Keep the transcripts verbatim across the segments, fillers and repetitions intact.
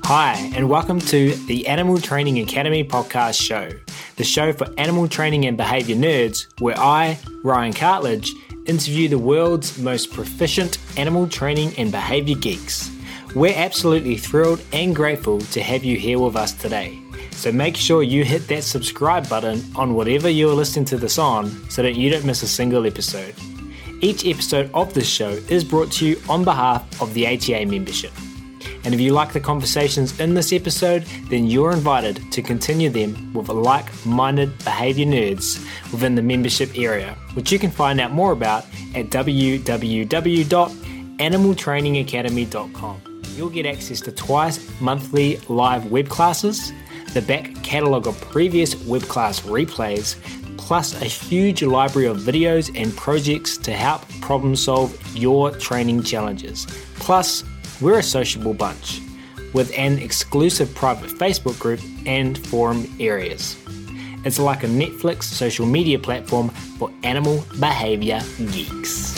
Hi, and welcome to the Animal Training Academy podcast show, the show for animal training and behaviour nerds, where I, Ryan Cartledge, interview the world's most proficient animal training and behaviour geeks. We're absolutely thrilled and grateful to have you here with us today. So make sure you hit that subscribe button on whatever you're listening to this on so that you don't miss a single episode. Each episode of this show is brought to you on behalf of the A T A membership. And if you like the conversations in this episode, then you're invited to continue them with like-minded behaviour nerds within the membership area, which you can find out more about at w w w dot animal training academy dot com. You'll get access to twice monthly live web classes, the back catalogue of previous web class replays, plus a huge library of videos and projects to help problem solve your training challenges. Plus, we're a sociable bunch with an exclusive private Facebook group and forum areas. It's like a Netflix social media platform for animal behaviour geeks.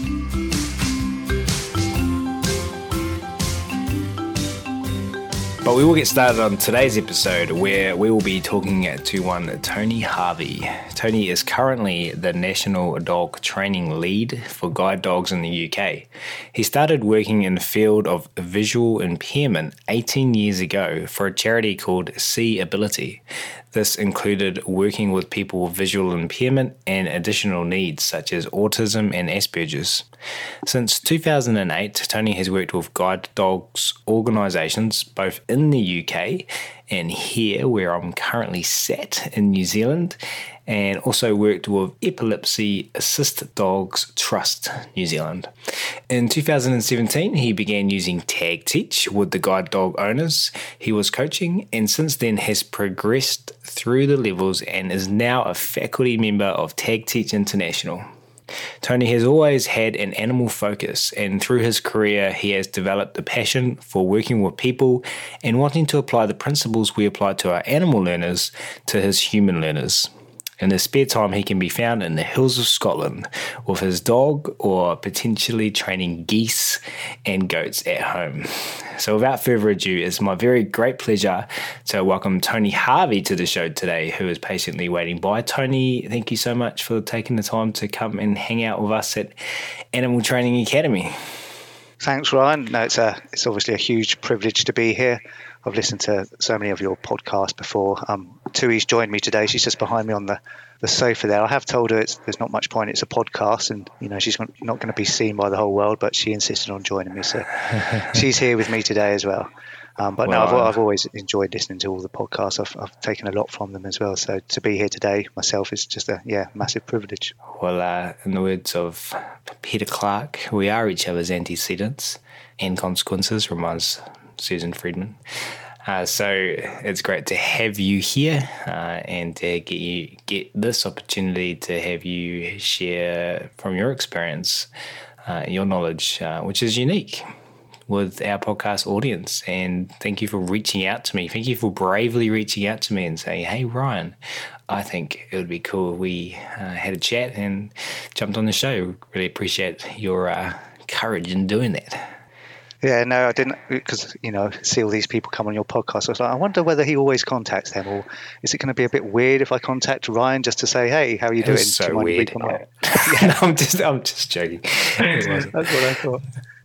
But we will get started on today's episode where we will be talking to one Tony Harvey. Tony is currently the National Dog Training Lead for guide dogs in the U K. He started working in the field of visual impairment eighteen years ago for a charity called See Ability. This included working with people with visual impairment and additional needs such as autism and Asperger's. Since two thousand eight, Tony has worked with guide dogs organisations both in the U K and here where I'm currently sat in New Zealand, and also worked with Epilepsy Assist Dogs Trust New Zealand. In two thousand seventeen, he began using Tag Teach with the guide dog owners he was coaching, and since then has progressed through the levels and is now a faculty member of Tag Teach International. Tony has always had an animal focus, and through his career he has developed a passion for working with people and wanting to apply the principles we apply to our animal learners to his human learners. In his spare time, he can be found in the hills of Scotland with his dog or potentially training geese and goats at home. So without further ado, it's my very great pleasure to welcome Tony Harvey to the show today, who is patiently waiting by. Tony, thank you so much for taking the time to come and hang out with us at Animal Training Academy. Thanks, Ryan. No, it's a it's obviously a huge privilege to be here. I've listened to so many of your podcasts before. Um, Tui's joined me today. She's just behind me on the, the sofa there. I have told her it's, there's not much point. It's a podcast, and you know she's not going to be seen by the whole world. But she insisted on joining me, so she's here with me today as well. Um, but well, no, I've, I've always enjoyed listening to all the podcasts. I've, I've taken a lot from them as well. So to be here today myself is just a yeah massive privilege. Well, uh, in the words of Peter Clark, we are each other's antecedents and consequences, reminds Susan Friedman. Uh, so it's great to have you here uh, and to get you get this opportunity to have you share from your experience, uh, your knowledge, uh, which is unique with our podcast audience. And thank you for reaching out to me. Thank you for bravely reaching out to me and saying, hey, Ryan, I think it would be cool if we uh, had a chat and jumped on the show. Really appreciate your uh, courage in doing that. Yeah, no, I didn't, because, you know, see all these people come on your podcast. I was like, I wonder whether he always contacts them, or is it going to be a bit weird if I contact Ryan just to say, hey, how are you doing? It was so weird. Oh. no, I'm just, I'm just joking. It wasn't. That's what I thought.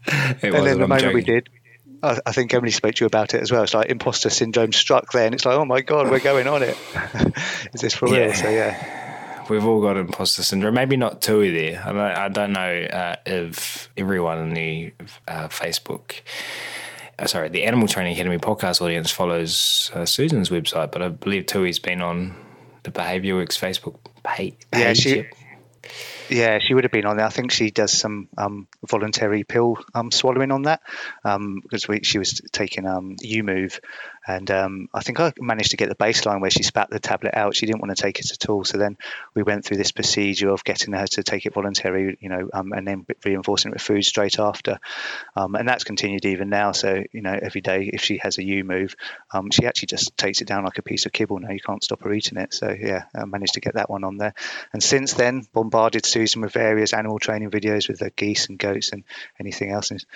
It and then the I'm moment joking. we did, I, I think Emily spoke to you about it as well. It's like imposter syndrome struck there, and it's like, oh my God, we're going on it. Is this for yeah. real? So yeah. We've all got imposter syndrome. Maybe not Tui there. I don't, I don't know uh, if everyone in the uh, Facebook, uh, sorry, the Animal Training Academy podcast audience follows uh, Susan's website, but I believe Tui's been on the Behaviour Works Facebook page. Yeah, she, yeah, she would have been on there. I think she does some um, voluntary pill um, swallowing on that um, because we, she was taking um, U-Move. And um, I think I managed to get the baseline where she spat the tablet out. She didn't want to take it at all. So then we went through this procedure of getting her to take it voluntary, you know, um, and then reinforcing it with food straight after. Um, and that's continued even now. So, you know, every day if she has a U-Move, um, she actually just takes it down like a piece of kibble. Now you can't stop her eating it. So, yeah, I managed to get that one on there. And since then, bombarded Susan with various animal training videos with the geese and goats and anything else. And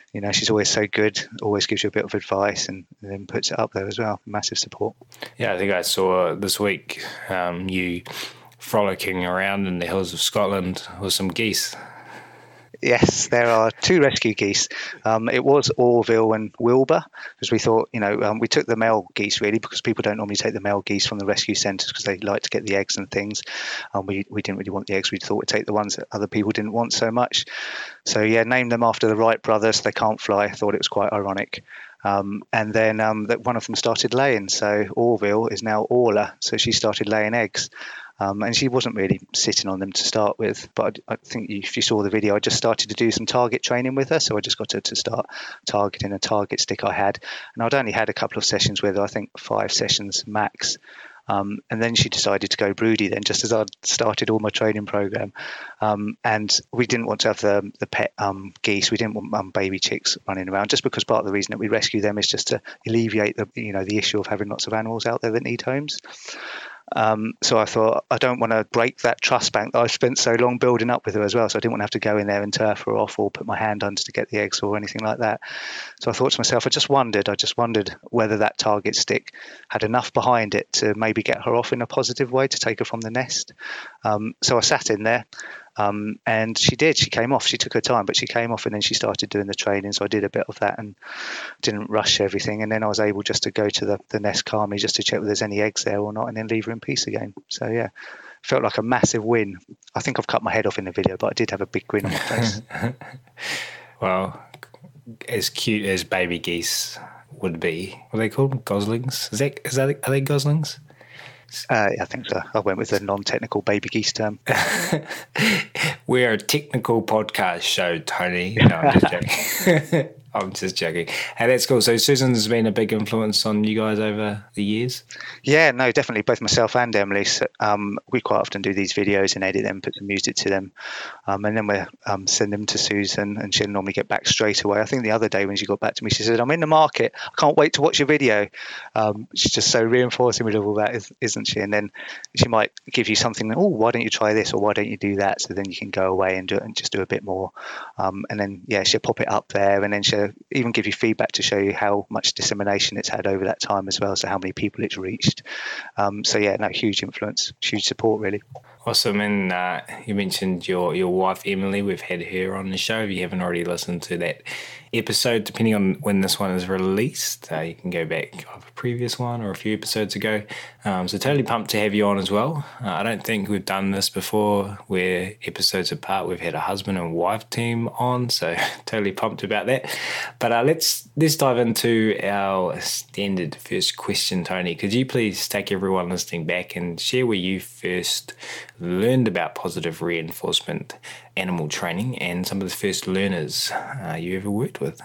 you know, she's always so good, always gives you a bit of advice, and, and then puts it up there as well. Massive support. Yeah, I think I saw this week um, you frolicking around in the hills of Scotland with some geese. Yes, there are two rescue geese. Um, it was Orville and Wilbur, because we thought, you know, um, we took the male geese really because people don't normally take the male geese from the rescue centres because they like to get the eggs and things. Um, we, we didn't really want the eggs. We thought we'd take the ones that other people didn't want so much. So, yeah, named them after the Wright brothers. They can't fly. I thought it was quite ironic. Um, and then um, that one of them started laying. So Orville is now Orla. So she started laying eggs. Um, and she wasn't really sitting on them to start with. But I, I think if you saw the video, I just started to do some target training with her. So I just got her to start targeting a target stick I had. And I'd only had a couple of sessions with her, I think five sessions max. Um, and then she decided to go broody then, just as I'd started all my training program. Um, and we didn't want to have the, the pet um, geese. We didn't want um, baby chicks running around, just because part of the reason that we rescue them is just to alleviate the, you know, the issue of having lots of animals out there that need homes. Um, so I thought, I don't want to break that trust bank that I've spent so long building up with her as well. So I didn't want to have to go in there and turf her off or put my hand under to get the eggs or anything like that. So I thought to myself, I just wondered, I just wondered whether that target stick had enough behind it to maybe get her off in a positive way to take her from the nest. Um, so I sat in there. Um, and she did. She came off. She took her time, but she came off, and then she started doing the training. So I did a bit of that and didn't rush everything. And then I was able just to go to the, the nest calmly, just to check whether there's any eggs there or not, and then leave her in peace again. So yeah, felt like a massive win. I think I've cut my head off in the video, but I did have a big grin on my face. Well, as cute as baby geese would be, what are they called? Goslings? Is that, is that, are they goslings? Uh, I think so. I went with the non-technical baby geese term. We're a technical podcast show, Tony. No, I'm just joking. I'm just joking. Hey, that's cool. So Susan's been a big influence on you guys over the years? Yeah, no, definitely. Both myself and Emily. So, um, we quite often do these videos and edit them, put some music to them. Um, and then we um, send them to Susan, and she'll normally get back straight away. I think the other day when she got back to me, she said, I'm in the market. I can't wait to watch your video. Um, she's just so reinforcing with all that, isn't she? And then she might give you something, oh, why don't you try this, or why don't you do that? So then you can go away and do it and just do a bit more. Um, and then, yeah, she'll pop it up there, and then she'll even give you feedback to show you how much dissemination it's had over that time as well, so how many people it's reached. Um, so yeah, no, huge influence, huge support, really. Awesome. And uh, you mentioned your your wife Emily. We've had her on the show. If you haven't already listened to that episode, depending on when this one is released, uh, you can go back of a previous one or a few episodes ago. Um, so totally pumped to have you on as well. Uh, I don't think we've done this before where episodes apart we've had a husband and wife team on, so totally pumped about that. But uh, let's let's dive into our standard first question, Tony. Could you please take everyone listening back and share where you first learned about positive reinforcement animal training and some of the first learners uh, you ever worked with?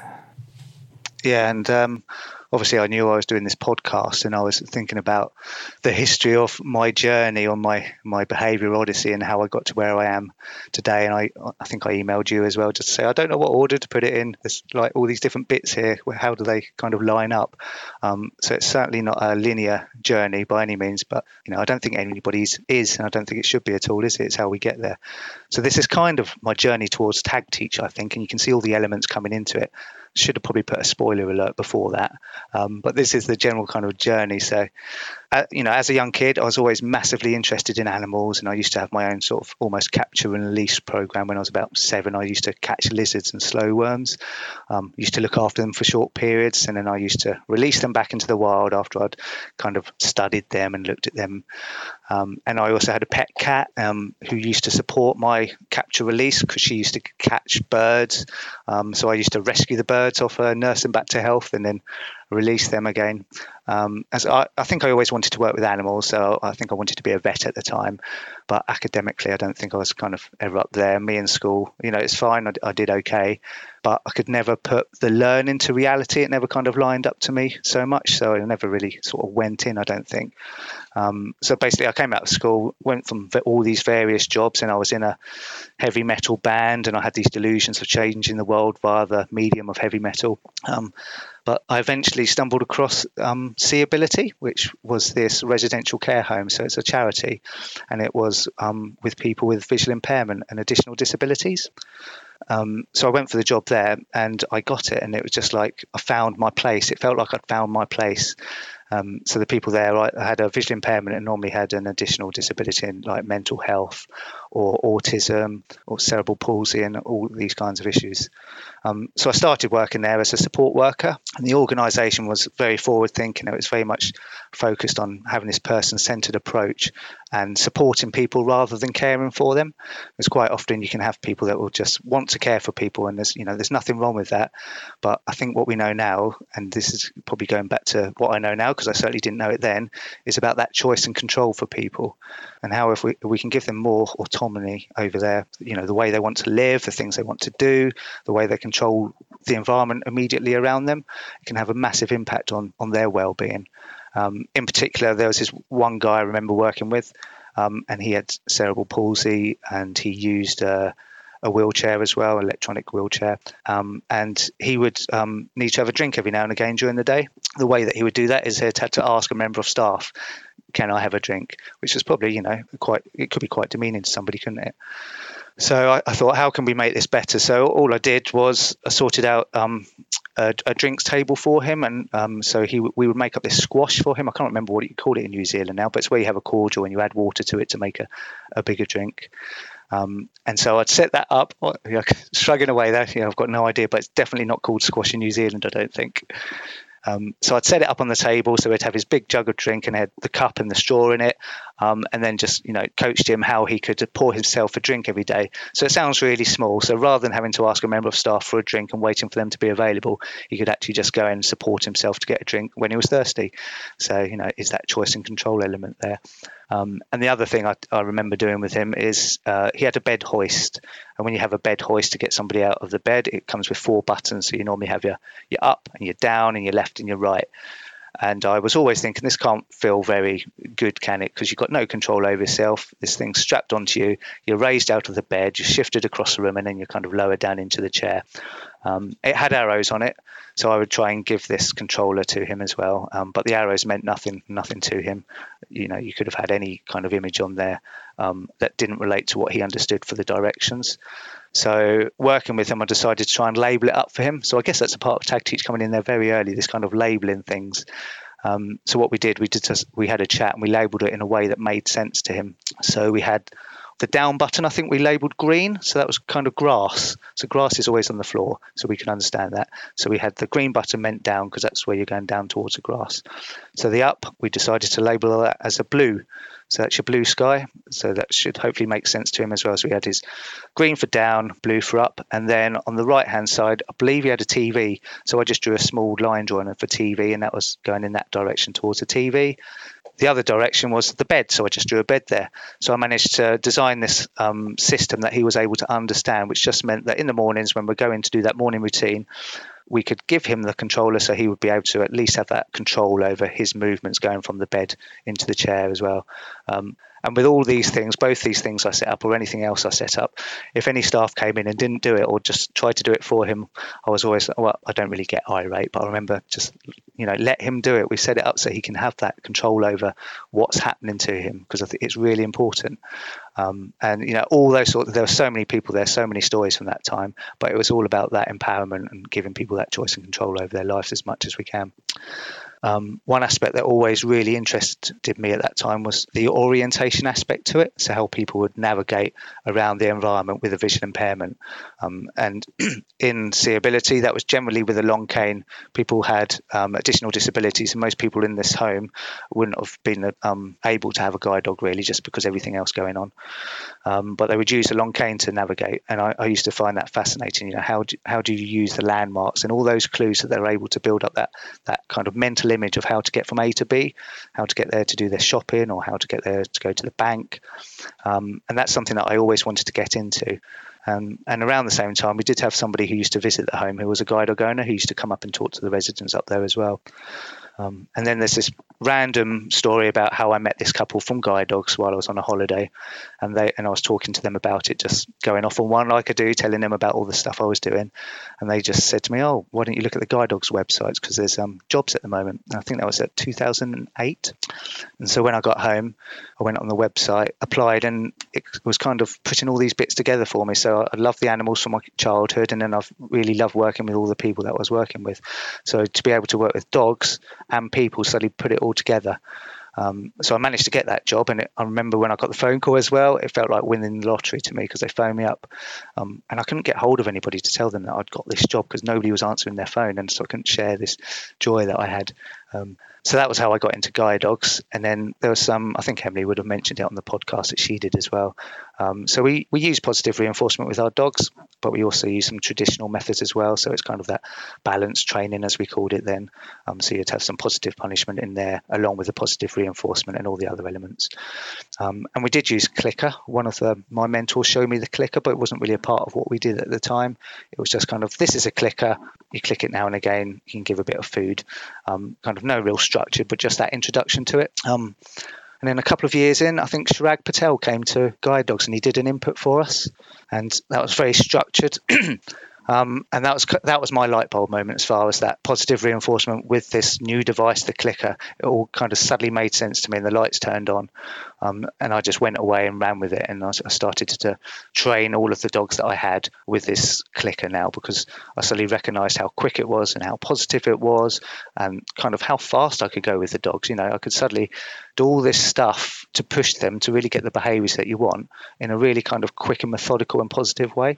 Yeah, and um, obviously I knew I was doing this podcast, and I was thinking about the history of my journey on my, my behaviour odyssey and how I got to where I am today. And I, I think I emailed you as well just to say, I don't know what order to put it in. There's like all these different bits here. How do they kind of line up? Um, so it's certainly not a linear journey by any means, but you know, I don't think anybody's is, and I don't think it should be at all, is it? It's how we get there. So this is kind of my journey towards Tag Teach, I think, and you can see all the elements coming into it. Should have probably put a spoiler alert before that. Um, but this is the general kind of journey. So, uh, you know, as a young kid, I was always massively interested in animals, and I used to have my own sort of almost capture and release program. When I was about seven, I used to catch lizards and slow worms. Um, used to look after them for short periods, and then I used to release them back into the wild after I'd kind of studied them and looked at them. Um, and I also had a pet cat um, who used to support my capture release because she used to catch birds. Um, so I used to rescue the birds off her, nurse them back to health, and then release them again. Um, as I, I think I always wanted to work with animals, so I think I wanted to be a vet at the time. But academically, I don't think I was kind of ever up there. Me in school, you know, it's fine. I, I did okay, but I could never put the learning to reality. It never kind of lined up to me so much, so I never really sort of went in, I don't think. Um, so basically, I came out of school, went from all these various jobs, and I was in a heavy metal band, and I had these delusions of changing the world via the medium of heavy metal. Um, But I eventually stumbled across um, Seeability, which was this residential care home. So it's a charity, and it was um, with people with visual impairment and additional disabilities. Um, so I went for the job there and I got it, and it was just like I found my place. It felt like I'd found my place. Um, so the people there, I had a visual impairment and normally had an additional disability in like mental health or autism or cerebral palsy and all these kinds of issues. Um, so I started working there as a support worker, and the organisation was very forward thinking. It was very much focused on having this person-centred approach and supporting people rather than caring for them. Because quite often you can have people that will just want to care for people, and there's you know there's nothing wrong with that. But I think what we know now, and this is probably going back to what I know now because I certainly didn't know it then, is about that choice and control for people, and how if we if we can give them more autonomy over their you know the way they want to live, the things they want to do, the way they control the environment immediately around them, it can have a massive impact on on their well-being. Um, in particular, there was this one guy I remember working with, um, and he had cerebral palsy, and he used a, a wheelchair as well, electronic wheelchair, um, and he would um, need to have a drink every now and again during the day. The way that he would do that is he'd had to ask a member of staff, "Can I have a drink?" Which is probably, you know, quite it could be quite demeaning to somebody, couldn't it? So I, I thought, how can we make this better? So all I did was I sorted out um, a, a drinks table for him, and um, so he we would make up this squash for him. I can't remember what you call it in New Zealand now, but it's where you have a cordial and you add water to it to make a, a bigger drink. Um, and so I'd set that up, well, you know, shrugging away there. You know, I've got no idea, but it's definitely not called squash in New Zealand, I don't think. Um, so I'd set it up on the table, so he'd have his big jug of drink and had the cup and the straw in it, um, and then just, you know, coached him how he could pour himself a drink every day. So it sounds really small. So rather than having to ask a member of staff for a drink and waiting for them to be available, he could actually just go in and support himself to get a drink when he was thirsty. So, you know, is that choice and control element there? Um, and the other thing I, I remember doing with him is uh, he had a bed hoist. And when you have a bed hoist to get somebody out of the bed, it comes with four buttons. So you normally have your, your up and your down and your left and your right. And I was always thinking, this can't feel very good, can it? Because you've got no control over yourself. This thing's strapped onto you. You're raised out of the bed. You're shifted across the room, and then you're kind of lowered down into the chair. Um, it had arrows on it, so I would try and give this controller to him as well. Um, but the arrows meant nothing, nothing to him. You know, you could have had any kind of image on there um, that didn't relate to what he understood for the directions. So working with him, I decided to try and label it up for him. So I guess that's a part of Tag Teach coming in there very early, this kind of labeling things. Um, so what we did, we did just, we had a chat and we labeled it in a way that made sense to him. So we had the down button, I think we labeled green. So that was kind of grass. So grass is always on the floor, so we can understand that. So we had the green button meant down because that's where you're going down towards the grass. So the up, we decided to label that as a blue. So that's your blue sky. So that should hopefully make sense to him as well. So we had his green for down, blue for up. And then on the right-hand side, I believe he had a T V. So I just drew a small line drawing for T V, and that was going in that direction towards the T V. The other direction was the bed, so I just drew a bed there. So I managed to design this um, system that he was able to understand, which just meant that in the mornings when we're going to do that morning routine, we could give him the controller so he would be able to at least have that control over his movements going from the bed into the chair as well. Um, and with all these things, both these things I set up or anything else I set up, if any staff came in and didn't do it or just tried to do it for him, I was always, well, I don't really get irate, but I remember just, you know, let him do it. We set it up so he can have that control over what's happening to him, because I think it's really important. Um, and, you know, all those sort of, there were so many people there, so many stories from that time, but it was all about that empowerment and giving people that choice and control over their lives as much as we can. Um, one aspect that always really interested me at that time was the orientation aspect to it, so how people would navigate around the environment with a vision impairment. Um, and in Seeability, that was generally with a long cane. People had um, additional disabilities, and most people in this home wouldn't have been um, able to have a guide dog really, just because everything else going on. Um, but they would use a long cane to navigate, and I, I used to find that fascinating. You know, how do, how do you use the landmarks and all those clues that they're able to build up that that kind of mental image of how to get from A to B, how to get there to do their shopping, or how to get there to go to the bank. Um, and that's something that I always wanted to get into. Um, and around the same time, we did have somebody who used to visit the home who was a guide dog owner who used to come up and talk to the residents up there as well. Um, and then there's this random story about how I met this couple from Guide Dogs while I was on a holiday, and they and I was talking to them about it, just going off on one like I do, telling them about all the stuff I was doing, and they just said to me, "Oh, why don't you look at the Guide Dogs websites, because there's um, jobs at the moment." And I think that was at two thousand eight, and so when I got home, I went on the website, applied, and it was kind of putting all these bits together for me. So I love the animals from my childhood, and then I've really loved working with all the people that I was working with. So to be able to work with dogs and people, suddenly put it all together. Um, so I managed to get that job, and it, I remember when I got the phone call as well, it felt like winning the lottery to me, because they phoned me up, um, and I couldn't get hold of anybody to tell them that I'd got this job, because nobody was answering their phone, and so I couldn't share this joy that I had. Um, so that was how I got into Guide Dogs. And then there was some, I think Emily would have mentioned it on the podcast that she did as well. Um, so we, we use positive reinforcement with our dogs, but we also use some traditional methods as well. So it's kind of that balanced training, as we called it then. Um, so you'd have some positive punishment in there along with the positive reinforcement and all the other elements. Um, and we did use clicker. One of the, my mentors showed me the clicker, but it wasn't really a part of what we did at the time. It was just kind of, this is a clicker. You click it now and again. You can give a bit of food. Um, kind of no real structure, but just that introduction to it. Um, and then a couple of years in, I think Chirag Patel came to Guide Dogs and he did an input for us, and that was very structured. Um, and that was that was my light bulb moment as far as that positive reinforcement with this new device, the clicker. It all kind of suddenly made sense to me, and the lights turned on. Um, and I just went away and ran with it, and I, I started to train all of the dogs that I had with this clicker now, because I suddenly recognised how quick it was and how positive it was, and kind of how fast I could go with the dogs. You know, I could suddenly do all this stuff to push them to really get the behaviours that you want in a really kind of quick and methodical and positive way.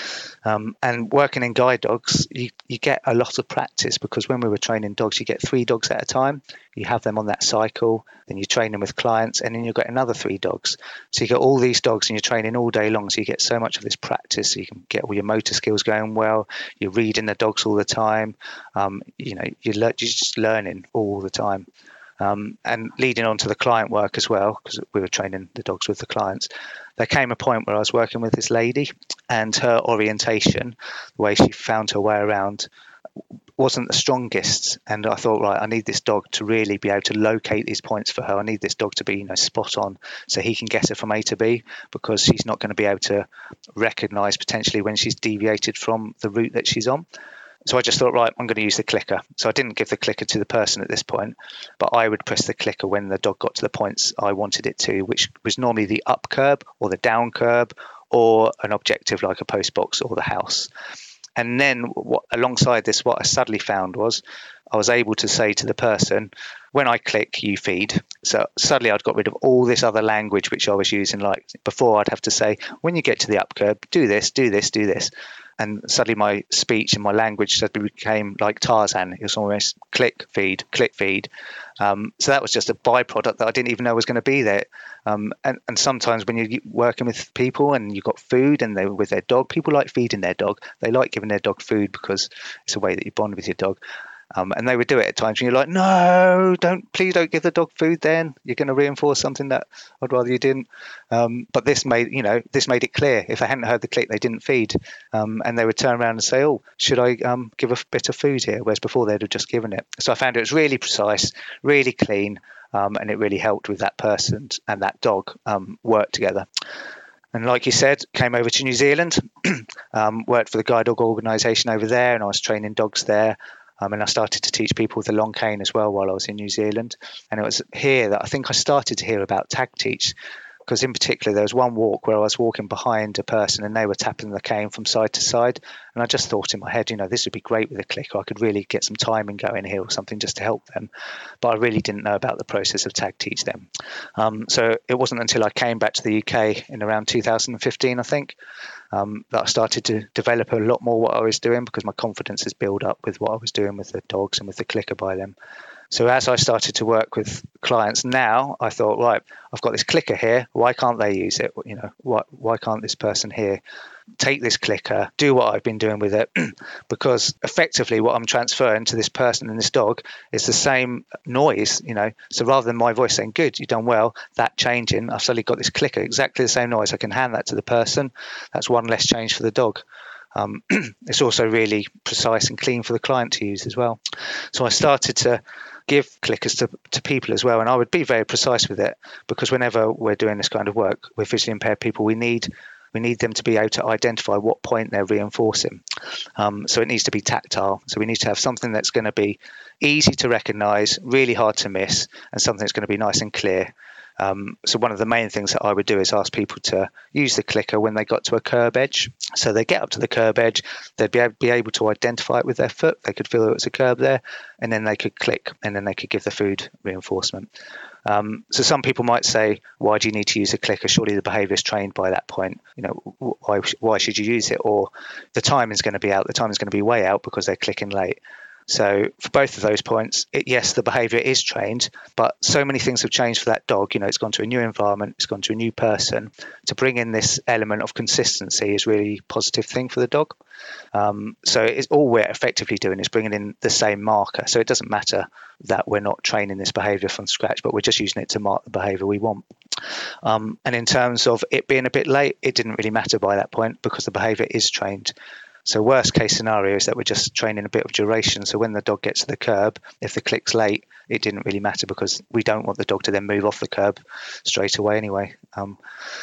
Um, and working in Guide Dogs, you, you get a lot of practice, because when we were training dogs, you get three dogs at a time. You have them on that cycle, then you train them with clients, and then you get another three dogs. So you get all these dogs and you're training all day long. So you get so much of this practice. So you can get all your motor skills going well. You're reading the dogs all the time. Um, you know, you're, le- you're just learning all the time. Um, and leading on to the client work as well, because we were training the dogs with the clients. There came a point where I was working with this lady, and her orientation, the way she found her way around, wasn't the strongest. And I thought, right, I need this dog to really be able to locate these points for her. I need this dog to be, you know, spot on, so he can get her from A to B, because she's not going to be able to recognise potentially when she's deviated from the route that she's on. So I just thought, right, I'm going to use the clicker. So I didn't give the clicker to the person at this point, but I would press the clicker when the dog got to the points I wanted it to, which was normally the up curb or the down curb, or an objective like a post box or the house. And then what, alongside this, what I suddenly found was I was able to say to the person, when I click, you feed. So suddenly I'd got rid of all this other language which I was using. Like before, I'd have to say, when you get to the up curb, do this, do this, do this. And suddenly my speech and my language suddenly became like Tarzan. It was almost click, feed, click, feed. Um, so that was just a byproduct that I didn't even know was going to be there. Um, and, and sometimes when you're working with people and you've got food and they're with their dog, people like feeding their dog. They like giving their dog food because it's a way that you bond with your dog. Um, and they would do it at times when you're like, no, don't, please don't give the dog food then. You're going to reinforce something that I'd rather you didn't. Um, but this made, you know, this made it clear. If I hadn't heard the click, they didn't feed. Um, and they would turn around and say, oh, should I um, give a bit of food here? Whereas before they'd have just given it. So I found it was really precise, really clean, um, and it really helped with that person and that dog um, work together. And like you said, came over to New Zealand, um, worked for the Guide Dog organisation over there, and I was training dogs there. Um, and I started to teach people with the long cane as well while I was in New Zealand. And it was here that I think I started to hear about tag teach, because in particular, there was one walk where I was walking behind a person and they were tapping the cane from side to side. And I just thought in my head, you know, this would be great with a clicker. I could really get some timing going here or something just to help them. But I really didn't know about the process of tag teach them. Um, so it wasn't until I came back to the U K in around two thousand fifteen, I think, Um, that I started to develop a lot more what I was doing, because my confidence has built up with what I was doing with the dogs and with the clicker by them. So as I started to work with clients now, I thought, right, I've got this clicker here. Why can't they use it? You know, why why can't this person here take this clicker, do what I've been doing with it? Because effectively what I'm transferring to this person and this dog is the same noise, you know. So rather than my voice saying, good, you've done well, that changing, I've suddenly got this clicker, exactly the same noise. I can hand that to the person. That's one less change for the dog. Um, it's also really precise and clean for the client to use as well. So I started to give clickers to, to people as well. And I would be very precise with it, because whenever we're doing this kind of work with visually impaired people, we need we need them to be able to identify what point they're reinforcing. Um, so it needs to be tactile. So we need to have something that's going to be easy to recognise, really hard to miss, and something that's going to be nice and clear. Um, so one of the main things that I would do is ask people to use the clicker when they got to a curb edge. So they get up to the curb edge, they'd be able, be able to identify it with their foot, they could feel there was a curb there, and then they could click, and then they could give the food reinforcement. Um, so some people might say, why do you need to use a clicker? Surely the behaviour is trained by that point. You know, why, why should you use it? Or the time is going to be out, the time is going to be way out because they're clicking late. So for both of those points, it, yes, the behaviour is trained, but so many things have changed for that dog. You know, it's gone to a new environment, it's gone to a new person. To bring in this element of consistency is really a positive thing for the dog. Um, so it's all we're effectively doing is bringing in the same marker. So it doesn't matter that we're not training this behaviour from scratch, but we're just using it to mark the behaviour we want. Um, and in terms of it being a bit late, it didn't really matter by that point because the behaviour is trained. So worst case scenario is that we're just training a bit of duration. So when the dog gets to the curb, if the click's late, it didn't really matter because we don't want the dog to then move off the curb straight away anyway. Um,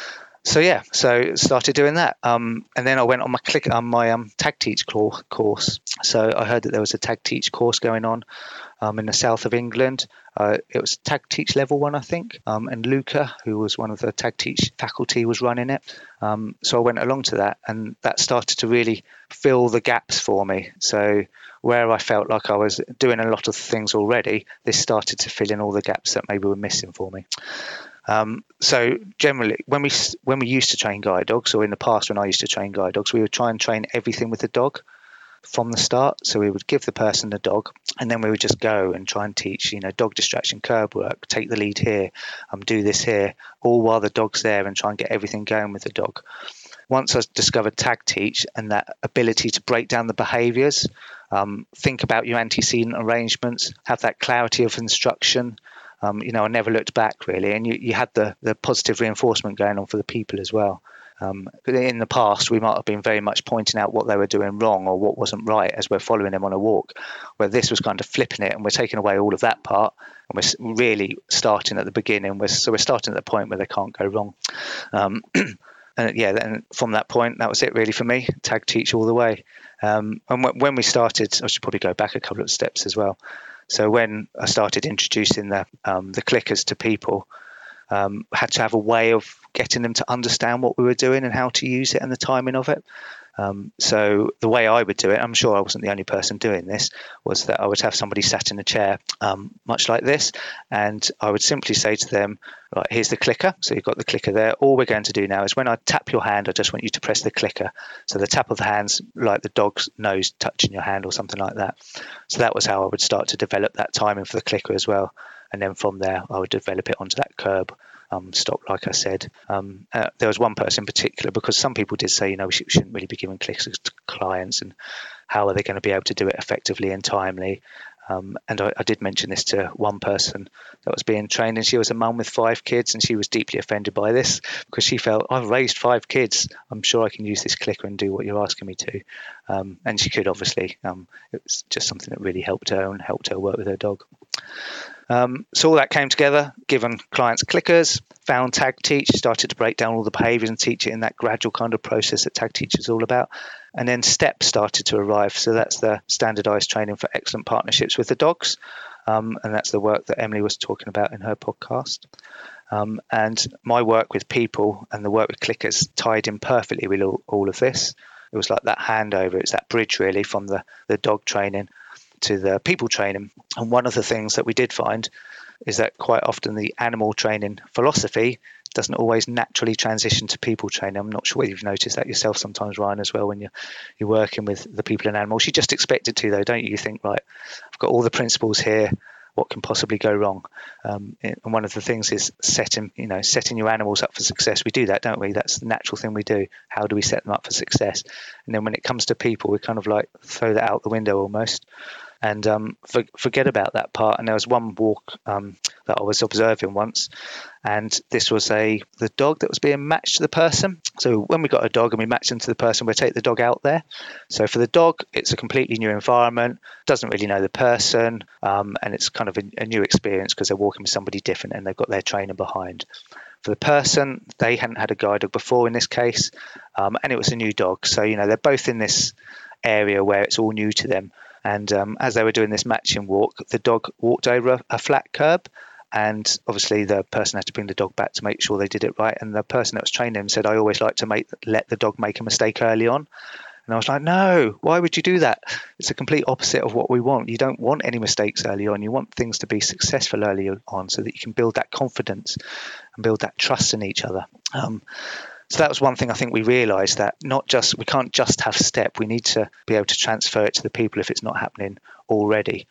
so yeah, so started doing that. Um, and then I went on my click on my um, tag teach course. So I heard that there was a tag teach course going on um, in the south of England. Uh, it was tag teach level one, I think. Um, and Luca, who was one of the tag teach faculty, was running it. Um, so I went along to that, and that started to really fill the gaps for me. So where I felt like I was doing a lot of things already, this started to fill in all the gaps that maybe were missing for me. Um, so generally, when we when we used to train guide dogs, or in the past when I used to train guide dogs, we would try and train everything with the dog from the start. So we would give the person the dog, and then we would just go and try and teach, you know, dog distraction, curb work, take the lead here, um, do this here, all while the dog's there, and try and get everything going with the dog. Once I discovered tag teach and that ability to break down the behaviours, um, think about your antecedent arrangements, have that clarity of instruction. Um, you know, I never looked back really, and you, you had the the positive reinforcement going on for the people as well. Um, in the past, we might have been very much pointing out what they were doing wrong or what wasn't right as we're following them on a walk, where this was kind of flipping it, and we're taking away all of that part, and we're really starting at the beginning. We're, so we're starting at the point where they can't go wrong. Um, and yeah, then from that point, that was it really for me. Tag teach all the way. Um, and w- when we started, I should probably go back a couple of steps as well. So when I started introducing the um, the clickers to people, um, I had to have a way of getting them to understand what we were doing and how to use it and the timing of it. Um, so the way I would do it, I'm sure I wasn't the only person doing this, was that I would have somebody sat in a chair, um, much like this, and I would simply say to them, right, here's the clicker. So you've got the clicker there. All we're going to do now is when I tap your hand, I just want you to press the clicker. So the tap of the hands, like the dog's nose touching your hand or something like that. So that was how I would start to develop that timing for the clicker as well. And then from there, I would develop it onto that curb. Um, stop, like I said. Um, uh, there was one person in particular, because some people did say, you know, we, sh- we shouldn't really be giving clickers to clients, and how are they going to be able to do it effectively and timely? Um, and I, I did mention this to one person that was being trained, and she was a mum with five kids, and she was deeply offended by this because she felt, I've raised five kids, I'm sure I can use this clicker and do what you're asking me to. Um, and she could, obviously. Um, it was just something that really helped her and helped her work with her dog. Um, so all that came together, given clients clickers, found tag teach, started to break down all the behaviours and teach it in that gradual kind of process that tag teach is all about. And then STEP started to arrive. So that's the standardised training for excellent partnerships with the dogs. Um, and that's the work that Emily was talking about in her podcast. Um, and my work with people and the work with clickers tied in perfectly with all, all of this. It was like that handover. It's that bridge really from the, the dog training to the people training. And one of the things that we did find is that quite often the animal training philosophy doesn't always naturally transition to people training. I'm not sure whether you've noticed that yourself sometimes, Ryan, as well, when you're, you're working with the people and animals. You just expect it to, though, don't you? You think, right, I've got all the principles here. What can possibly go wrong? Um, and one of the things is setting, you know, setting your animals up for success. We do that, don't we? That's the natural thing we do. How do we set them up for success? And then when it comes to people, we kind of like throw that out the window almost. and um, for, forget about that part. And there was one walk um, that I was observing once, and this was a the dog that was being matched to the person. So when we got a dog and we matched them to the person, we'd take the dog out there. So for the dog, it's a completely new environment, doesn't really know the person, um, and it's kind of a, a new experience because they're walking with somebody different and they've got their trainer behind. For the person, they hadn't had a guide dog before in this case, um, and it was a new dog. So, you know, they're both in this area where it's all new to them. And um, as they were doing this matching walk, the dog walked over a, a flat curb, and obviously the person had to bring the dog back to make sure they did it right. And the person that was training him said, I always like to make let the dog make a mistake early on. And I was like, no, why would you do that? It's a complete opposite of what we want. You don't want any mistakes early on. You want things to be successful early on so that you can build that confidence and build that trust in each other. Um, so that was one thing I think we realised, that not just we can't just have step. We need to be able to transfer it to the people if it's not happening already.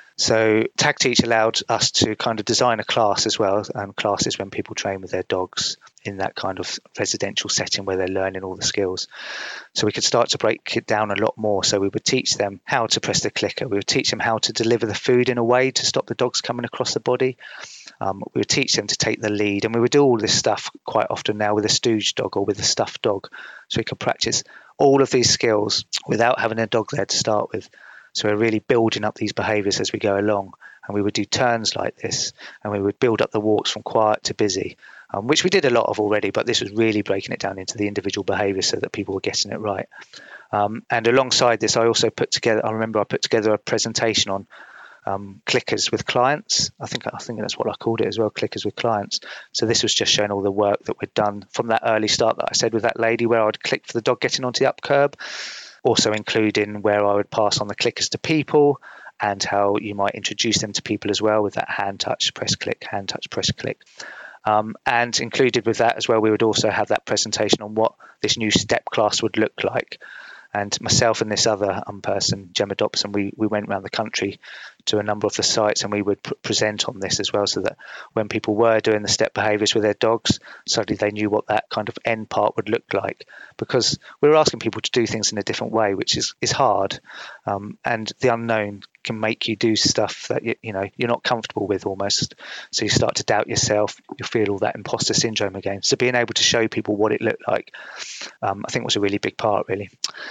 So Tag Teach allowed us to kind of design a class as well, and classes when people train with their dogs in that kind of residential setting where they're learning all the skills. So we could start to break it down a lot more. So we would teach them how to press the clicker. We would teach them how to deliver the food in a way to stop the dogs coming across the body. Um, we would teach them to take the lead, and we would do all this stuff quite often now with a stooge dog or with a stuffed dog. So we could practice all of these skills without having a dog there to start with. So we're really building up these behaviours as we go along, and we would do turns like this, and we would build up the walks from quiet to busy, um, which we did a lot of already, but this was really breaking it down into the individual behaviours so that people were getting it right. Um, and alongside this, I also put together, I remember I put together a presentation on um, clickers with clients. I think I think that's what I called it as well, clickers with clients. So this was just showing all the work that we'd done from that early start that I said with that lady, where I'd click for the dog getting onto the up curb. Also including where I would pass on the clickers to people and how you might introduce them to people as well with that hand touch, press click, hand touch, press click. Um, and included with that as well, we would also have that presentation on what this new step class would look like. And myself and this other um, person, Gemma Dobson, we, we went around the country to a number of the sites, and we would pr- present on this as well, so that when people were doing the step behaviours with their dogs, suddenly they knew what that kind of end part would look like. Because we were asking people to do things in a different way, which is, is hard. Um, and the unknown can make you do stuff that you, you know you're not comfortable with almost. So you start to doubt yourself. You feel all that imposter syndrome again. So being able to show people what it looked like, um, I think was a really big part, really.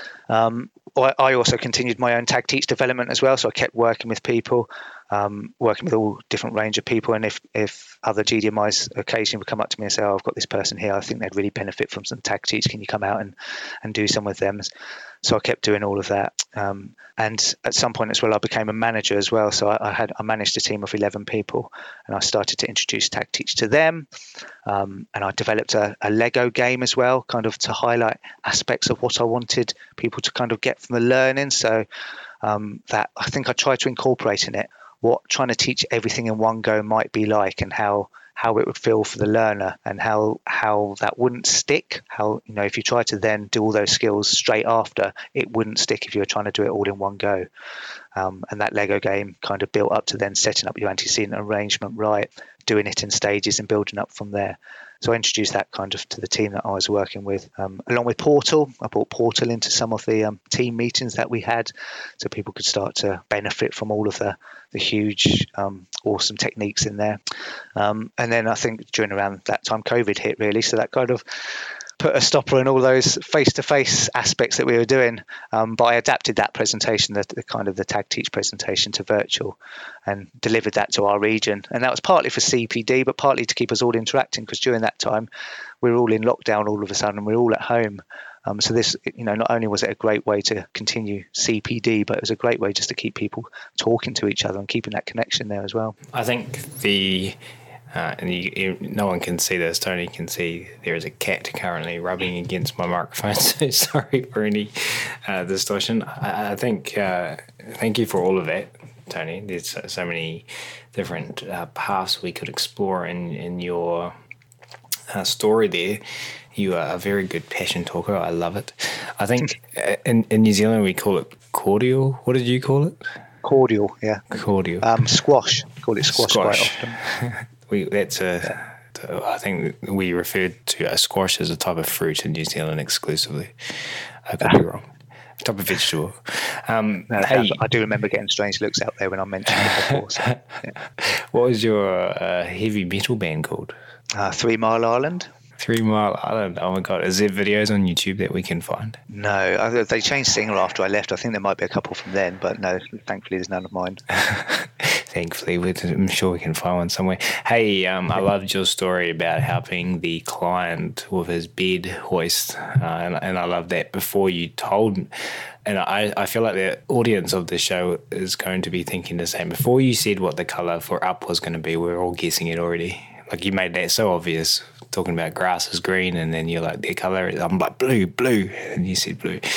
Um, I also continued my own Tag Teach development as well. So I kept working with people, um, working with all different range of people. And if, if other G D M Is occasionally would come up to me and say, oh, I've got this person here, I think they'd really benefit from some Tag Teach. Can you come out and, and do some with them? So I kept doing all of that. Um, and at some point as well, I became a manager as well. So I, I had I managed a team of eleven people, and I started to introduce Tag Teach to them. Um, and I developed a, a Lego game as well, kind of to highlight aspects of what I wanted people to kind of get from the learning. So um, that I think I tried to incorporate in it what trying to teach everything in one go might be like, and how how it would feel for the learner, and how how that wouldn't stick. How, you know, if you try to then do all those skills straight after, it wouldn't stick if you were trying to do it all in one go. Um, and that Lego game kind of built up to then setting up your antecedent arrangement right, doing it in stages and building up from there. So I introduced that kind of to the team that I was working with, um, along with Portal. I brought Portal into some of the um, team meetings that we had, so people could start to benefit from all of the, the huge, um, awesome techniques in there. Um, and then I think during around that time, COVID hit really, so that kind of put a stopper on all those face-to-face aspects that we were doing. Um, but I adapted that presentation, the, the kind of the Tag Teach presentation, to virtual, and delivered that to our region. And that was partly for C P D, but partly to keep us all interacting, because during that time we were all in lockdown all of a sudden, and we were all at home. Um, so this, you know, not only was it a great way to continue C P D, but it was a great way just to keep people talking to each other and keeping that connection there as well. I think the Uh, and you, you, no one can see this. Tony can see there is a cat currently rubbing against my microphone, so sorry for any uh, distortion. I, I think, uh, thank you for all of that, Tony. There's so, so many different uh, paths we could explore in, in your uh, story there. You are a very good passion talker. I love it. I think in, in New Zealand we call it cordial. What did you call it? Cordial, yeah. Cordial. Um, squash. Call it squash, squash. quite often. We, that's a, yeah. I think we referred to a squash as a type of fruit in New Zealand exclusively. I could be wrong. Type of vegetable. Um, No, hey, I do remember getting strange looks out there when I mentioned it before. So, yeah. what was your uh, heavy metal band called? uh, Three Mile Island. Three Mile Island. Oh my God. Is there videos on YouTube that we can find? No, I, they changed singer after I left. I think there might be a couple from then, but no, thankfully there's none of mine. Thankfully, I'm sure we can find one somewhere. Hey, um, I loved your story about helping the client with his bed hoist, uh, and, and I love that before you told me. And I, I feel like the audience of the show is going to be thinking the same. Before you said what the colour for up was going to be, we're all guessing it already. Like, you made that so obvious, talking about grass is green, and then you're like, their colour, I'm like, blue, blue, and you said blue.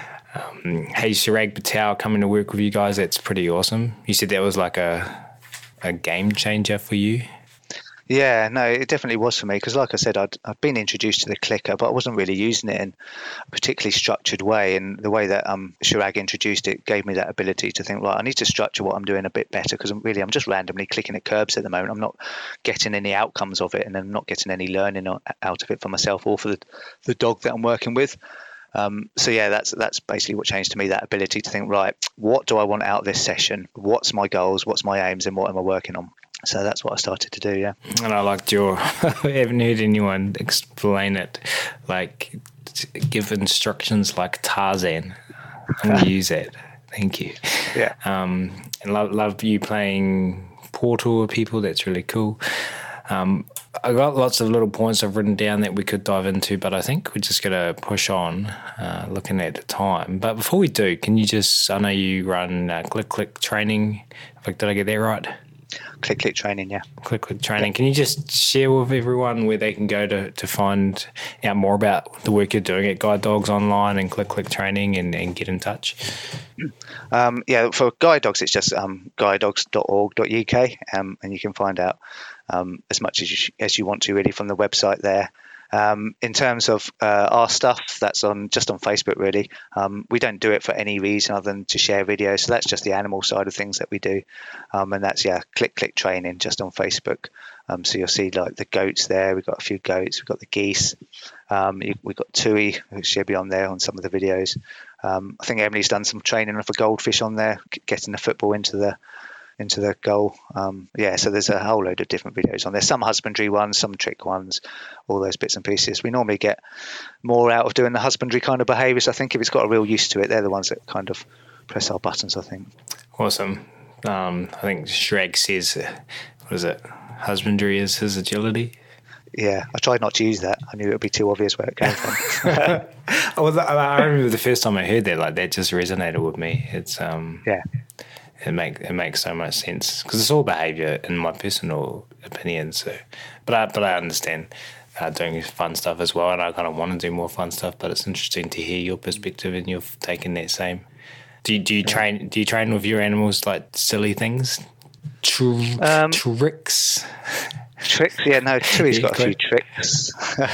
Um, hey, Chirag Patel coming to work with you guys, that's pretty awesome. You said that was like a a game changer for you? Yeah, no, it definitely was for me because, like I said, I'd, I'd been introduced to the clicker, but I wasn't really using it in a particularly structured way. And the way that um, Chirag introduced it gave me that ability to think, right, I need to structure what I'm doing a bit better because I'm really, I'm just randomly clicking at curbs at the moment. I'm not getting any outcomes of it, and I'm not getting any learning out of it for myself or for the, the dog that I'm working with. Um, so yeah, that's that's basically what changed to me, that ability to think, right, what do I want out of this session? What's my goals? What's my aims? And what am I working on? So that's what I started to do, yeah. And I liked your, I haven't heard anyone explain it, like give instructions like Tarzan. I'm going to use that. Thank you. Yeah. Um, and love, love you playing Portal with people. That's really cool. Um, I got lots of little points I've written down that we could dive into, but I think we're just going to push on, uh, looking at the time. But before we do, can you just, I know you run uh, Click Click Training. Did I get that right? Click Click Training, yeah. Click Click Training. Can you just share with everyone where they can go to, to find out more about the work you're doing at Guide Dogs Online and Click Click Training and, and get in touch? Um, yeah, for Guide Dogs, it's just um, guide dogs dot org dot U K, um, and you can find out um, as much as you, as you want to really from the website there. Um, in terms of uh, our stuff, that's on just on Facebook really. Um, we don't do it for any reason other than to share videos, so that's just the animal side of things that we do, um, and that's yeah, Click Click Training just on Facebook. Um, so you'll see like the goats there. We've got a few goats. We've got the geese. Um, we've got Tui, who should be on there on some of the videos. Um, I think Emily's done some training of a goldfish on there, getting the football into the into the goal. Um, yeah, so there's a whole load of different videos on there. Some husbandry ones, some trick ones, all those bits and pieces. We normally get more out of doing the husbandry kind of behaviours. I think if it's got a real use to it, they're the ones that kind of press our buttons, I think. Awesome. Um, I think Shrek says, what is it? Husbandry is his agility. Yeah, I tried not to use that. I knew it would be too obvious where it came from. Well, I remember the first time I heard that, like that just resonated with me. It's um, yeah. It make it makes so much sense because it's all behaviour, in my personal opinion. So, but I but I understand uh, doing fun stuff as well, and I kind of want to do more fun stuff. But it's interesting to hear your perspective, and you've taken that same. Do you, do you train? Do you train with your animals like silly things, Tr- um, tricks? Tricks, yeah. No, Tui's got a few tricks.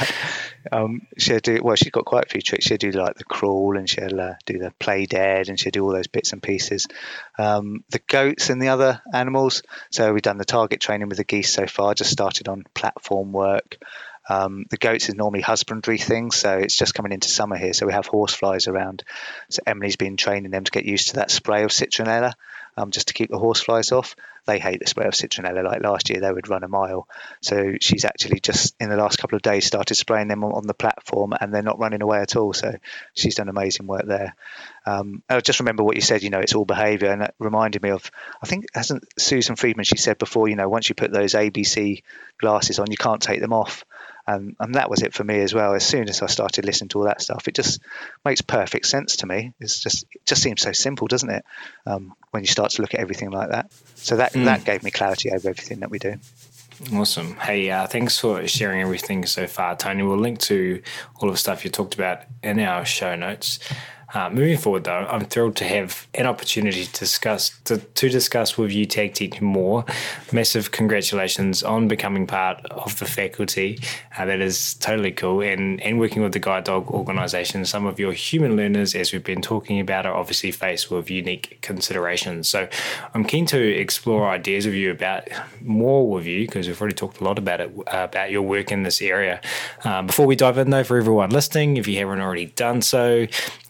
Um, she'll do well. She's got quite a few tricks. She'll do like the crawl, and she'll uh, do the play dead, and she'll do all those bits and pieces. Um, the goats and the other animals. So we've done the target training with the geese so far. Just started on platform work. Um, the goats is normally husbandry things, so it's just coming into summer here. So we have horseflies around. So Emily's been training them to get used to that spray of citronella, um, just to keep the horseflies off. They hate the spray of citronella. Like last year, they would run a mile. So she's actually just in the last couple of days started spraying them on, on the platform, and they're not running away at all. So she's done amazing work there. Um, I just remember what you said. You know, it's all behaviour, and it reminded me of, I think, hasn't Susan Friedman? She said before, you know, once you put those A B C glasses on, you can't take them off. And, and that was it for me as well. As soon as I started listening to all that stuff, it just makes perfect sense to me. It's just it just seems so simple, doesn't it? Um, when you start to look at everything like that. So that mm. that gave me clarity over everything that we do. Awesome. Hey, uh, thanks for sharing everything so far, Tony. We'll link to all of the stuff you talked about in our show notes. Uh, moving forward, though, I'm thrilled to have an opportunity to discuss to, to discuss with you Tag Teach more. Massive congratulations on becoming part of the faculty. Uh, that is totally cool. And, and working with the Guide Dog organisation, some of your human learners, as we've been talking about, are obviously faced with unique considerations. So I'm keen to explore ideas with you about more with you, because we've already talked a lot about it, uh, about your work in this area. Um, before we dive in, though, for everyone listening, if you haven't already done so,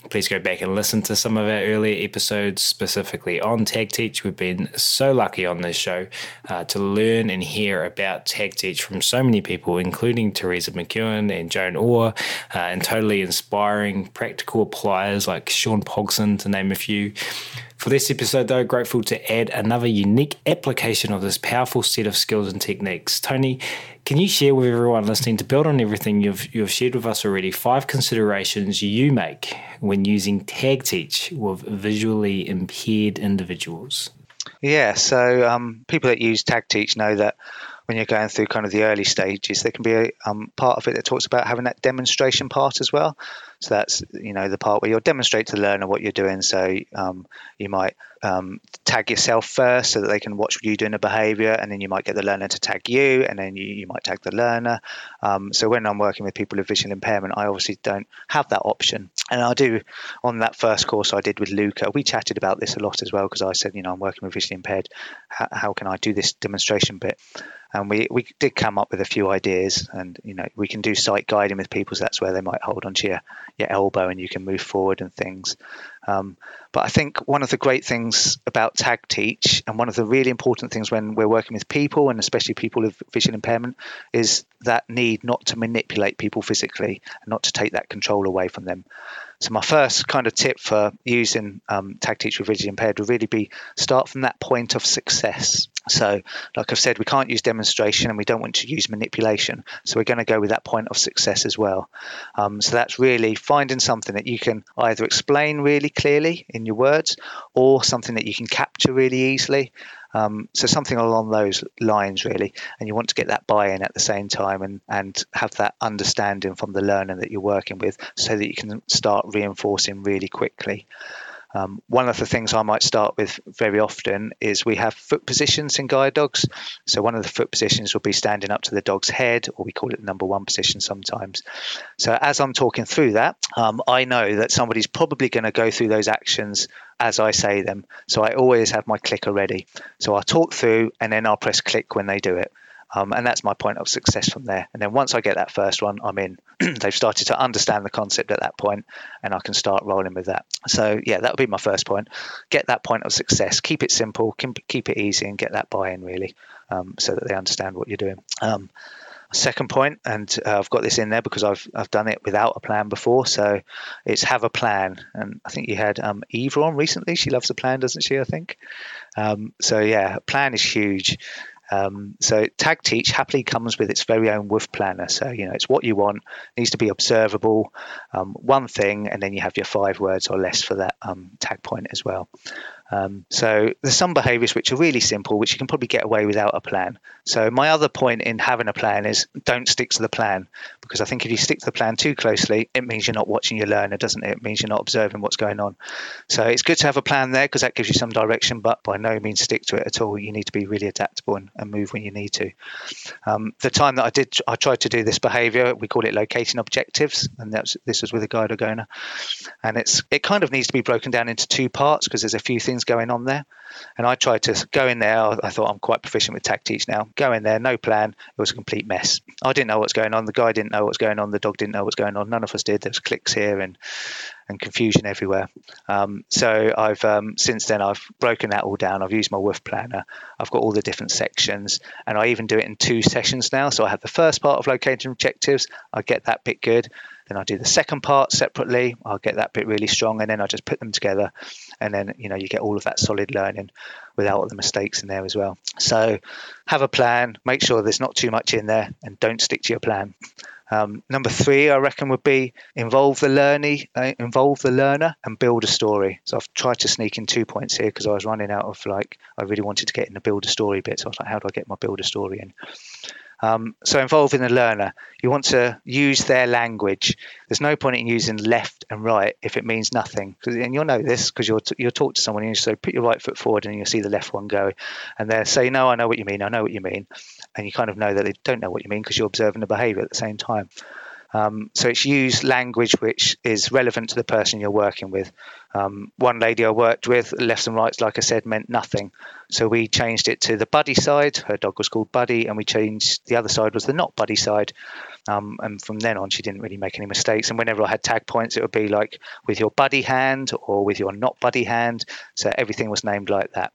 Please go back and listen to some of our earlier episodes, specifically on Tag Teach. We've been so lucky on this show uh, to learn and hear about Tag Teach from so many people, including Teresa McEwen and Joan Orr, uh, and totally inspiring practical appliers like Sean Pogson, to name a few. For this episode, though, grateful to add another unique application of this powerful set of skills and techniques. Tony, can you share with everyone listening, to build on everything you've you've shared with us already, five considerations you make when using Tag Teach with visually impaired individuals? Yeah, so um, people that use Tag Teach know that when you're going through kind of the early stages, there can be a um, part of it that talks about having that demonstration part as well. So that's, you know, the part where you'll demonstrate to the learner what you're doing. So um, you might um, tag yourself first so that they can watch you doing the behavior, and then you might get the learner to tag you, and then you, you might tag the learner. Um, so when I'm working with people with visual impairment, I obviously don't have that option. And I do, on that first course I did with Luca, we chatted about this a lot as well, because I said, you know, I'm working with visually impaired. How, how can I do this demonstration bit? And we, we did come up with a few ideas, and, you know, we can do sight guiding with people, so that's where they might hold onto your, your elbow and you can move forward and things. Um, but I think one of the great things about Tag Teach, and one of the really important things when we're working with people, and especially people with visual impairment, is that need not to manipulate people physically and not to take that control away from them. So my first kind of tip for using um, Tag Teach with visually impaired would really be start from that point of success. So like I've said, we can't use demonstration and we don't want to use manipulation. So we're going to go with that point of success as well. Um, so that's really finding something that you can either explain really clearly in your words, or something that you can capture really easily. Um, so something along those lines, really, and you want to get that buy-in at the same time, and, and have that understanding from the learner that you're working with, so that you can start reinforcing really quickly. Um, one of the things I might start with very often is we have foot positions in guide dogs. So one of the foot positions will be standing up to the dog's head, or we call it the number one position sometimes. So as I'm talking through that, um, I know that somebody's probably going to go through those actions as I say them. So I always have my clicker ready. So I'll talk through and then I'll press click when they do it. Um, and that's my point of success from there. And then once I get that first one, I'm in. They've started to understand the concept at that point, and I can start rolling with that. So yeah, that would be my first point. Get that point of success. Keep it simple, keep it easy, and get that buy-in really, um, so that they understand what you're doing. Um, second point, and uh, I've got this in there because I've I've done it without a plan before. So it's have a plan. And I think you had um, Eva on recently. She loves a plan, doesn't she? I think. Um, so yeah, a plan is huge. Um, so Tag Teach happily comes with its very own W O F planner. So, you know, it's what you want, needs to be observable, um, one thing, and then you have your five words or less for that um, tag point as well. Um, so there's some behaviors which are really simple, which you can probably get away without a plan. So my other point in having a plan is don't stick to the plan, because I think if you stick to the plan too closely, it means you're not watching your learner, doesn't it? It means you're not observing what's going on. So it's good to have a plan there because that gives you some direction, but by no means stick to it at all. You need to be really adaptable and, and move when you need to. Um, the time that I did, I tried to do this behavior, we call it locating objectives, and that's, this was with a guide Ogona. And it's it kind of needs to be broken down into two parts because there's a few things going on there. And I tried to go in there. I thought I'm quite proficient with Tag Teach now. Go in there, no plan. It was a complete mess. I didn't know what's going on. The guy didn't know what's going on. The dog didn't know what's going on. None of us did. There was clicks here and and confusion everywhere. Um, so I've um, since then I've broken that all down. I've used my W O F planner. I've got all the different sections, and I even do it in two sessions now. So I have the first part of locating objectives. I get that bit good. Then I do the second part separately. I'll get that bit really strong, and then I just put them together, and then you know you get all of that solid learning without all the mistakes in there as well. So have a plan. Make sure there's not too much in there, and don't stick to your plan. Um, number three, I reckon, would be involve the learner, uh, involve the learner, and build a story. So I've tried to sneak in two points here because I was running out of like I really wanted to get in the build a story bit. So I was like, how do I get my build a story in? Um, so involving the learner, you want to use their language. There's no point in using left and right if it means nothing. And you'll know this because you'll, t- you'll talk to someone and you say, put your right foot forward, and you'll see the left one go. And they'll say, no, I know what you mean. I know what you mean. And you kind of know that they don't know what you mean because you're observing the behavior at the same time. Um, so it's use language which is relevant to the person you're working with. Um, one lady I worked with, left and rights, like I said, meant nothing. So we changed it to the buddy side. Her dog was called Buddy, and we changed the other side was the not buddy side. Um, and from then on, she didn't really make any mistakes. And whenever I had tag points, it would be like with your buddy hand or with your not buddy hand. So everything was named like that.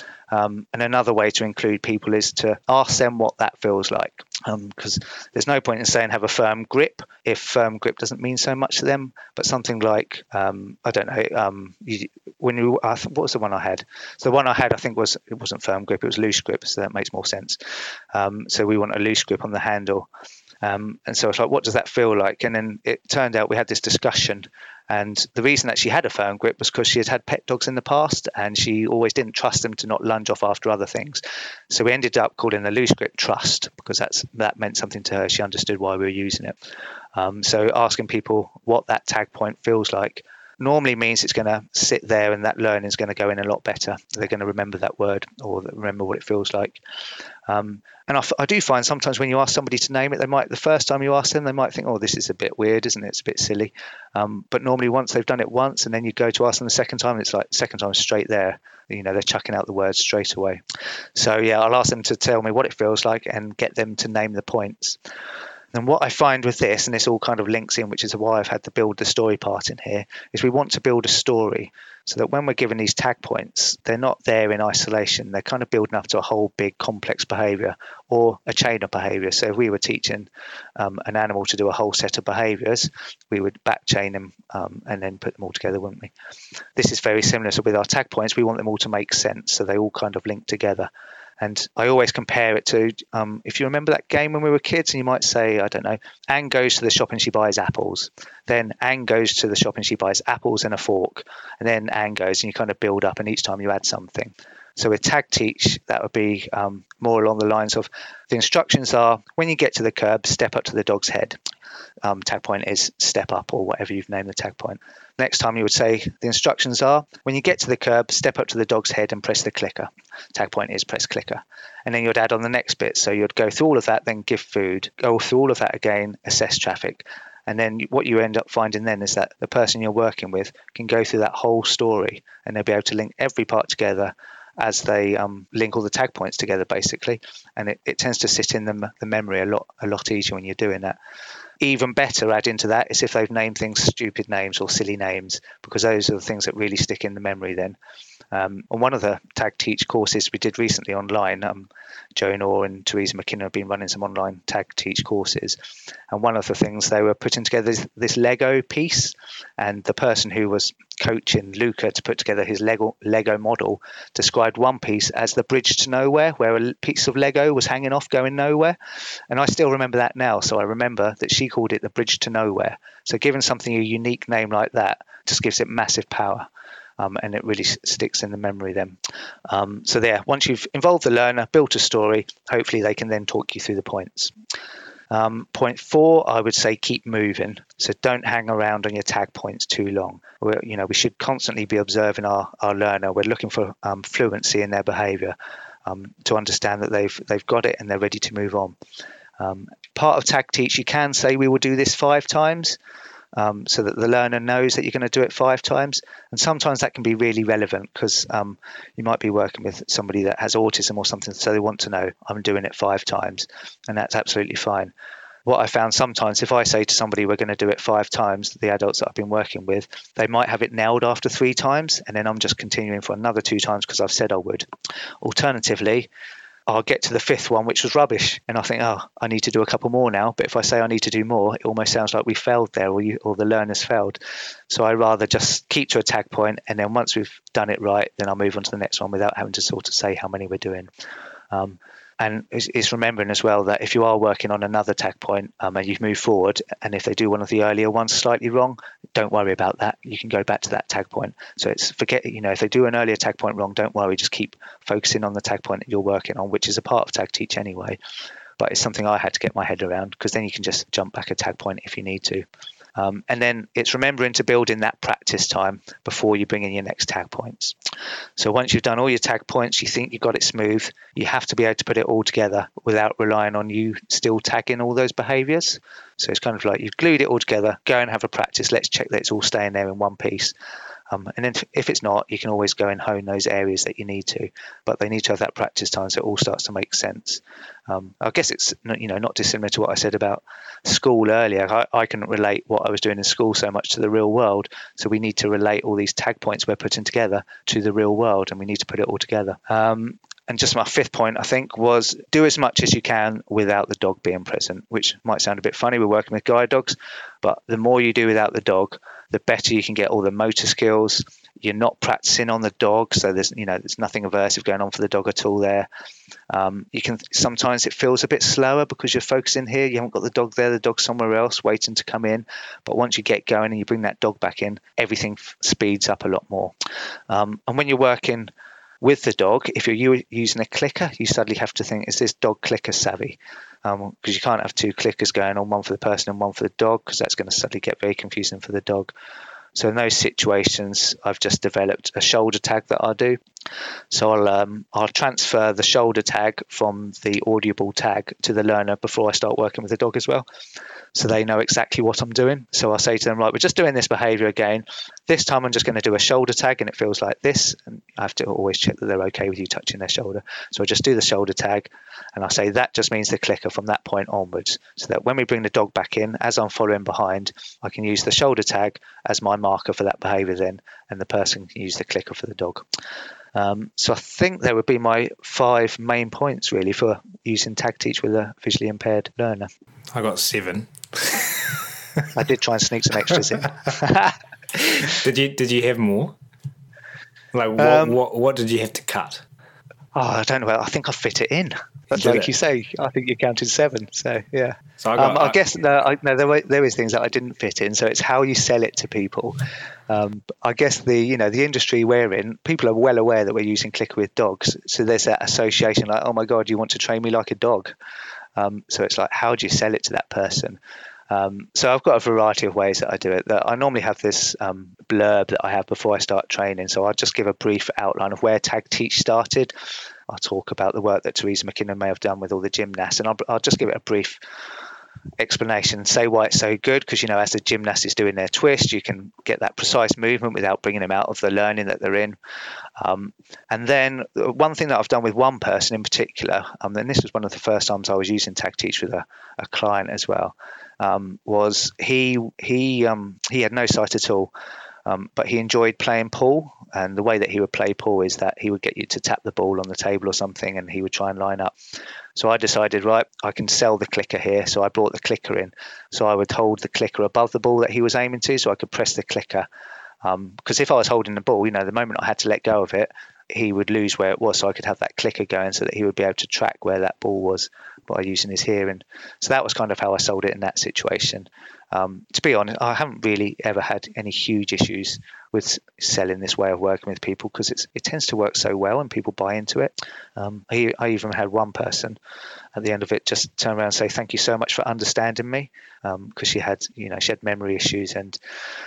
Um, and another way to include people is to ask them what that feels like, because um, there's no point in saying have a firm grip if firm grip doesn't mean so much to them. But something like, um, I don't know, um, you, when you, I th- what was the one I had? So the one I had, I think was, it wasn't firm grip, it was loose grip. So that makes more sense. Um, so we want a loose grip on the handle. Um, and so I was like, what does that feel like? And then it turned out we had this discussion. And the reason that she had a firm grip was because she had had pet dogs in the past and she always didn't trust them to not lunge off after other things. So we ended up calling the loose grip trust because that's that meant something to her. She understood why we were using it. Um, so asking people what that tag point feels like normally means it's going to sit there and that learning is going to go in a lot better. They're going to remember that word or remember what it feels like. Um, and I, I do find sometimes when you ask somebody to name it, they might, the first time you ask them, they might think, oh, this is a bit weird, isn't it? It's a bit silly. Um, but normally once they've done it once and then you go to ask them the second time, it's like second time straight there. You know, they're chucking out the words straight away. So yeah, I'll ask them to tell me what it feels like and get them to name the points. And what I find with this, and this all kind of links in, which is why I've had to build the story part in here, is we want to build a story so that when we're given these tag points, they're not there in isolation. They're kind of building up to a whole big complex behavior or a chain of behavior. So if we were teaching um, an animal to do a whole set of behaviors, we would back chain them um, and then put them all together, wouldn't we? This is very similar. So with our tag points, we want them all to make sense. So they all kind of link together. And I always compare it to, um, if you remember that game when we were kids, and you might say, I don't know, Anne goes to the shop and she buys apples. Then Anne goes to the shop and she buys apples and a fork. And then Anne goes and you kind of build up and each time you add something. So with tag teach, that would be um, more along the lines of the instructions are, when you get to the curb, step up to the dog's head. Um, tag point is step up or whatever you've named the tag point. Next time you would say the instructions are, when you get to the curb, step up to the dog's head and press the clicker. Tag point is press clicker. And then you'd add on the next bit. So you'd go through all of that, then give food, go through all of that again, assess traffic. And then what you end up finding then is that the person you're working with can go through that whole story and they'll be able to link every part together as they um, link all the tag points together, basically. And it, it tends to sit in the, the memory a lot, a lot easier when you're doing that. Even better, add into that is if they've named things stupid names or silly names, because those are the things that really stick in the memory then. Um, on one of the tag teach courses we did recently online, um, Joan Orr and Teresa McKinnon have been running some online tag teach courses. And one of the things they were putting together is this Lego piece. And the person who was coaching Luca to put together his Lego, Lego model described one piece as the bridge to nowhere, where a piece of Lego was hanging off going nowhere. And I still remember that now. So I remember that she called it the bridge to nowhere. So giving something a unique name like that just gives it massive power. Um, and it really s- sticks in the memory then. Um, so there, once you've involved the learner, built a story, hopefully they can then talk you through the points. Um, point four, I would say keep moving. So don't hang around on your tag points too long. We're, you know, we should constantly be observing our, our learner. We're looking for um, fluency in their behavior um, to understand that they've they've got it and they're ready to move on. Um, part of tag teach, you can say we will do this five times. Um, so that the learner knows that you're going to do it five times. And sometimes that can be really relevant because um, you might be working with somebody that has autism or something, so they want to know, I'm doing it five times, and that's absolutely fine. What I found sometimes, if I say to somebody we're going to do it five times, the adults that I've been working with, they might have it nailed after three times, and then I'm just continuing for another two times because I've said I would. Alternatively, I'll get to the fifth one, which was rubbish. And I think, oh, I need to do a couple more now. But if I say I need to do more, it almost sounds like we failed there or, you, or the learner's failed. So I rather just keep to a tag point. And then once we've done it right, then I'll move on to the next one without having to sort of say how many we're doing. Um, and it's, it's remembering as well that if you are working on another tag point um, and you've moved forward, and if they do one of the earlier ones slightly wrong, don't worry about that. You can go back to that tag point. So it's forget, you know, if they do an earlier tag point wrong, don't worry. Just keep focusing on the tag point that you're working on, which is a part of tag teach anyway. But it's something I had to get my head around because then you can just jump back a tag point if you need to. Um, and then it's remembering to build in that practice time before you bring in your next tag points. So once you've done all your tag points, you think you've got it smooth, you have to be able to put it all together without relying on you still tagging all those behaviors. So it's kind of like you've glued it all together, go and have a practice, let's check that it's all staying there in one piece. Um, and if, if it's not, you can always go and hone those areas that you need to. But they need to have that practice time so it all starts to make sense. Um, I guess it's you know not dissimilar to what I said about school earlier. I, I can relate what I was doing in school so much to the real world. So we need to relate all these tag points we're putting together to the real world, and we need to put it all together. Um, And just my fifth point, I think, was do as much as you can without the dog being present, which might sound a bit funny. We're working with guide dogs, but the more you do without the dog, the better you can get all the motor skills. You're not practicing on the dog, so there's you know there's nothing aversive going on for the dog at all there. Um, you can sometimes it feels a bit slower because you're focusing here. You haven't got the dog there, the dog's somewhere else waiting to come in. But once you get going and you bring that dog back in, everything f- speeds up a lot more. Um, and when you're working with the dog, if you're u- using a clicker, you suddenly have to think, is this dog clicker savvy? Because um, you can't have two clickers going on, one for the person and one for the dog, because that's going to suddenly get very confusing for the dog. So in those situations, I've just developed a shoulder tag that I'll do. So I'll um, I'll transfer the shoulder tag from the audible tag to the learner before I start working with the dog as well. So they know exactly what I'm doing. So I'll say to them, right, we're just doing this behavior again. This time I'm just going to do a shoulder tag and it feels like this. And I have to always check that they're okay with you touching their shoulder. So I just do the shoulder tag and I say that just means the clicker from that point onwards. So that when we bring the dog back in, as I'm following behind, I can use the shoulder tag as my marker for that behavior then, and the person can use the clicker for the dog. Um, so I think there would be my five main points really for using Tag Teach with a visually impaired learner. I got seven. I did try and sneak some extras in. Did you Did you have more? Like what um, what what did you have to cut? Oh, I don't know. I think I fit it in. That's you like it? you say. I think you counted seven. So yeah. So I, got, um, I, I guess no, I, no there were there is things that I didn't fit in. So it's how you sell it to people. Um, I guess the you know the industry we're in, people are well aware that we're using Clicker with dogs. So there's that association like, oh my God, you want to train me like a dog? Um, so it's like, how do you sell it to that person? Um, so I've got a variety of ways that I do it. That I normally have this um, blurb that I have before I start training. So I'll just give a brief outline of where Tag Teach started. I'll talk about the work that Teresa McKinnon may have done with all the gymnasts, and I'll, I'll just give it a brief explanation, say why it's so good, because you know as the gymnast is doing their twist, you can get that precise movement without bringing them out of the learning that they're in. Um, and then one thing that I've done with one person in particular, um, and this was one of the first times I was using Tag Teach with a, a client as well, um, was he he um, he had no sight at all. Um, but he enjoyed playing pool, and the way that he would play pool is that he would get you to tap the ball on the table or something, and he would try and line up. So I decided, right, I can sell the clicker here. So I brought the clicker in. So I would hold the clicker above the ball that he was aiming to, so I could press the clicker. Um, because if I was holding the ball, you know, the moment I had to let go of it, he would lose where it was. So I could have that clicker going so that he would be able to track where that ball was by using his hearing. So that was kind of how I sold it in that situation. Um, to be honest, I haven't really ever had any huge issues with selling this way of working with people because it's it tends to work so well and people buy into it. Um, I, I even had one person at the end of it just turn around and say, thank you so much for understanding me, because um, she had, you know, she had memory issues and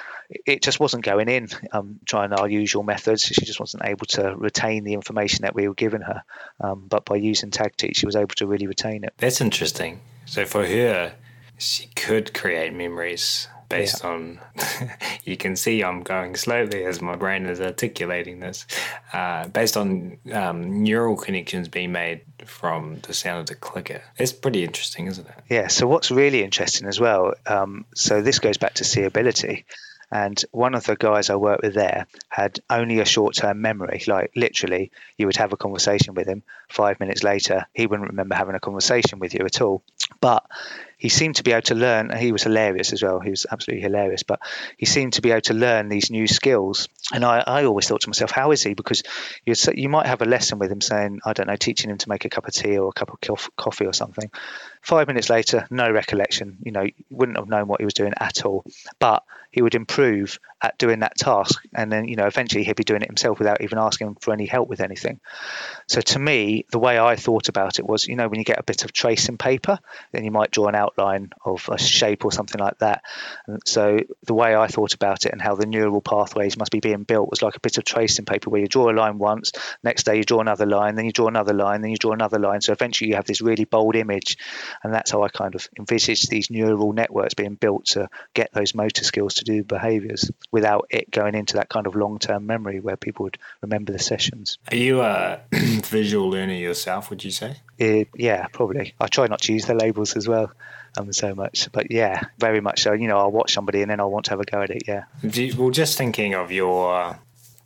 it just wasn't going in, um, trying our usual methods. She just wasn't able to retain the information that we were giving her. Um, but by using Tag Teach, she was able to really retain it. That's interesting. So for her, she could create memories based yeah. on, you can see I'm going slowly as my brain is articulating this, uh, based on um, neural connections being made from the sound of the clicker. It's pretty interesting, isn't it? Yeah, so what's really interesting as well, um, so this goes back to seeability. And one of the guys I worked with there had only a short-term memory. Like literally, you would have a conversation with him. Five minutes later, he wouldn't remember having a conversation with you at all. But he seemed to be able to learn. He was hilarious as well. He was absolutely hilarious. But he seemed to be able to learn these new skills. And I, I always thought to myself, how is he? Because you you might have a lesson with him saying, I don't know, teaching him to make a cup of tea or a cup of coffee or something. Five minutes later, no recollection. You know, you wouldn't have known what he was doing at all. But he would improve at doing that task. And then, you know, eventually he'd be doing it himself without even asking for any help with anything. So to me, the way I thought about it was, you know, when you get a bit of tracing paper, then you might draw an outline of a shape or something like that. And so the way I thought about it and how the neural pathways must be being built was like a bit of tracing paper where you draw a line once, next day you draw another line, then you draw another line, then you draw another line. So eventually you have this really bold image. And that's how I kind of envisaged these neural networks being built to get those motor skills to do behaviors. without it going into that kind of long-term memory where people would remember the sessions. Are you a visual learner yourself, would you say? It, yeah, probably. I try not to use the labels as well um, so much. But yeah, very much so. You know, I'll watch somebody and then I'll want to have a go at it, yeah. Do you, well, just thinking of your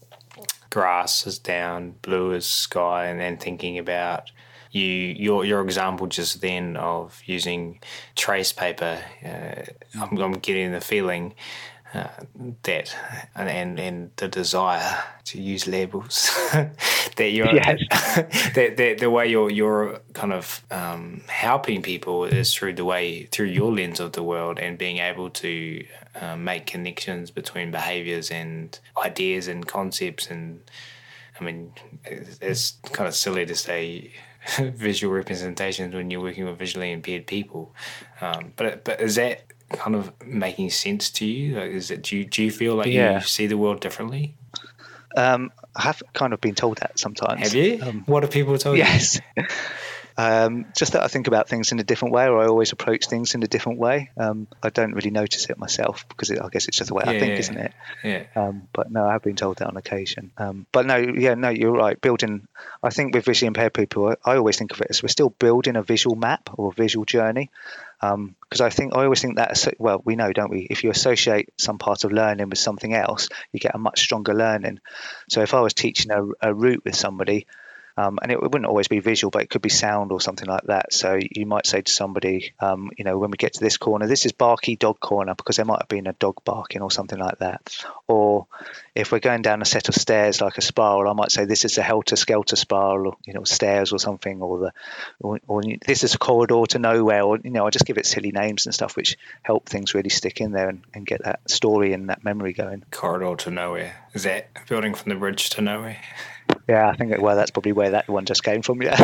grass is down, blue is sky, and then thinking about you your your example just then of using trace paper, uh, I'm, I'm getting the feeling uh, that and, and and the desire to use labels that you're yes. that, that the way you're you're kind of um, helping people is through the way through your lens of the world and being able to uh, make connections between behaviors and ideas and concepts. And I mean, it's, it's kind of silly to say visual representations when you're working with visually impaired people, um, but but is that kind of making sense to you? Like, is it do you, do you feel like yeah. you see the world differently? Um, I have kind of been told that sometimes. Have you? Um, what have people told yes. you? Yes. Um, just that I think about things in a different way, or I always approach things in a different way. Um, I don't really notice it myself because it, I guess it's just the way yeah, I think, yeah, isn't it? Yeah. Um, but no, I have been told that on occasion. Um, but no, yeah, no, you're right. Building, I think with visually impaired people, I, I always think of it as we're still building a visual map or a visual journey. Because um, I think I always think that, well, we know, don't we? If you associate some part of learning with something else, you get a much stronger learning. So if I was teaching a, a route with somebody, Um, and it, it wouldn't always be visual, but it could be sound or something like that. So you might say to somebody, um, you know, when we get to this corner, this is Barky Dog Corner, because there might have been a dog barking or something like that. Or if we're going down a set of stairs like a spiral, I might say this is a helter-skelter spiral, or, you know, stairs or something, or the, or, or this is a corridor to nowhere, or, you know, I just give it silly names and stuff which help things really stick in there and, and get that story and that memory going. Corridor to nowhere. Is that building from the bridge to nowhere? Yeah, I think, well, that's probably where that one just came from, yeah.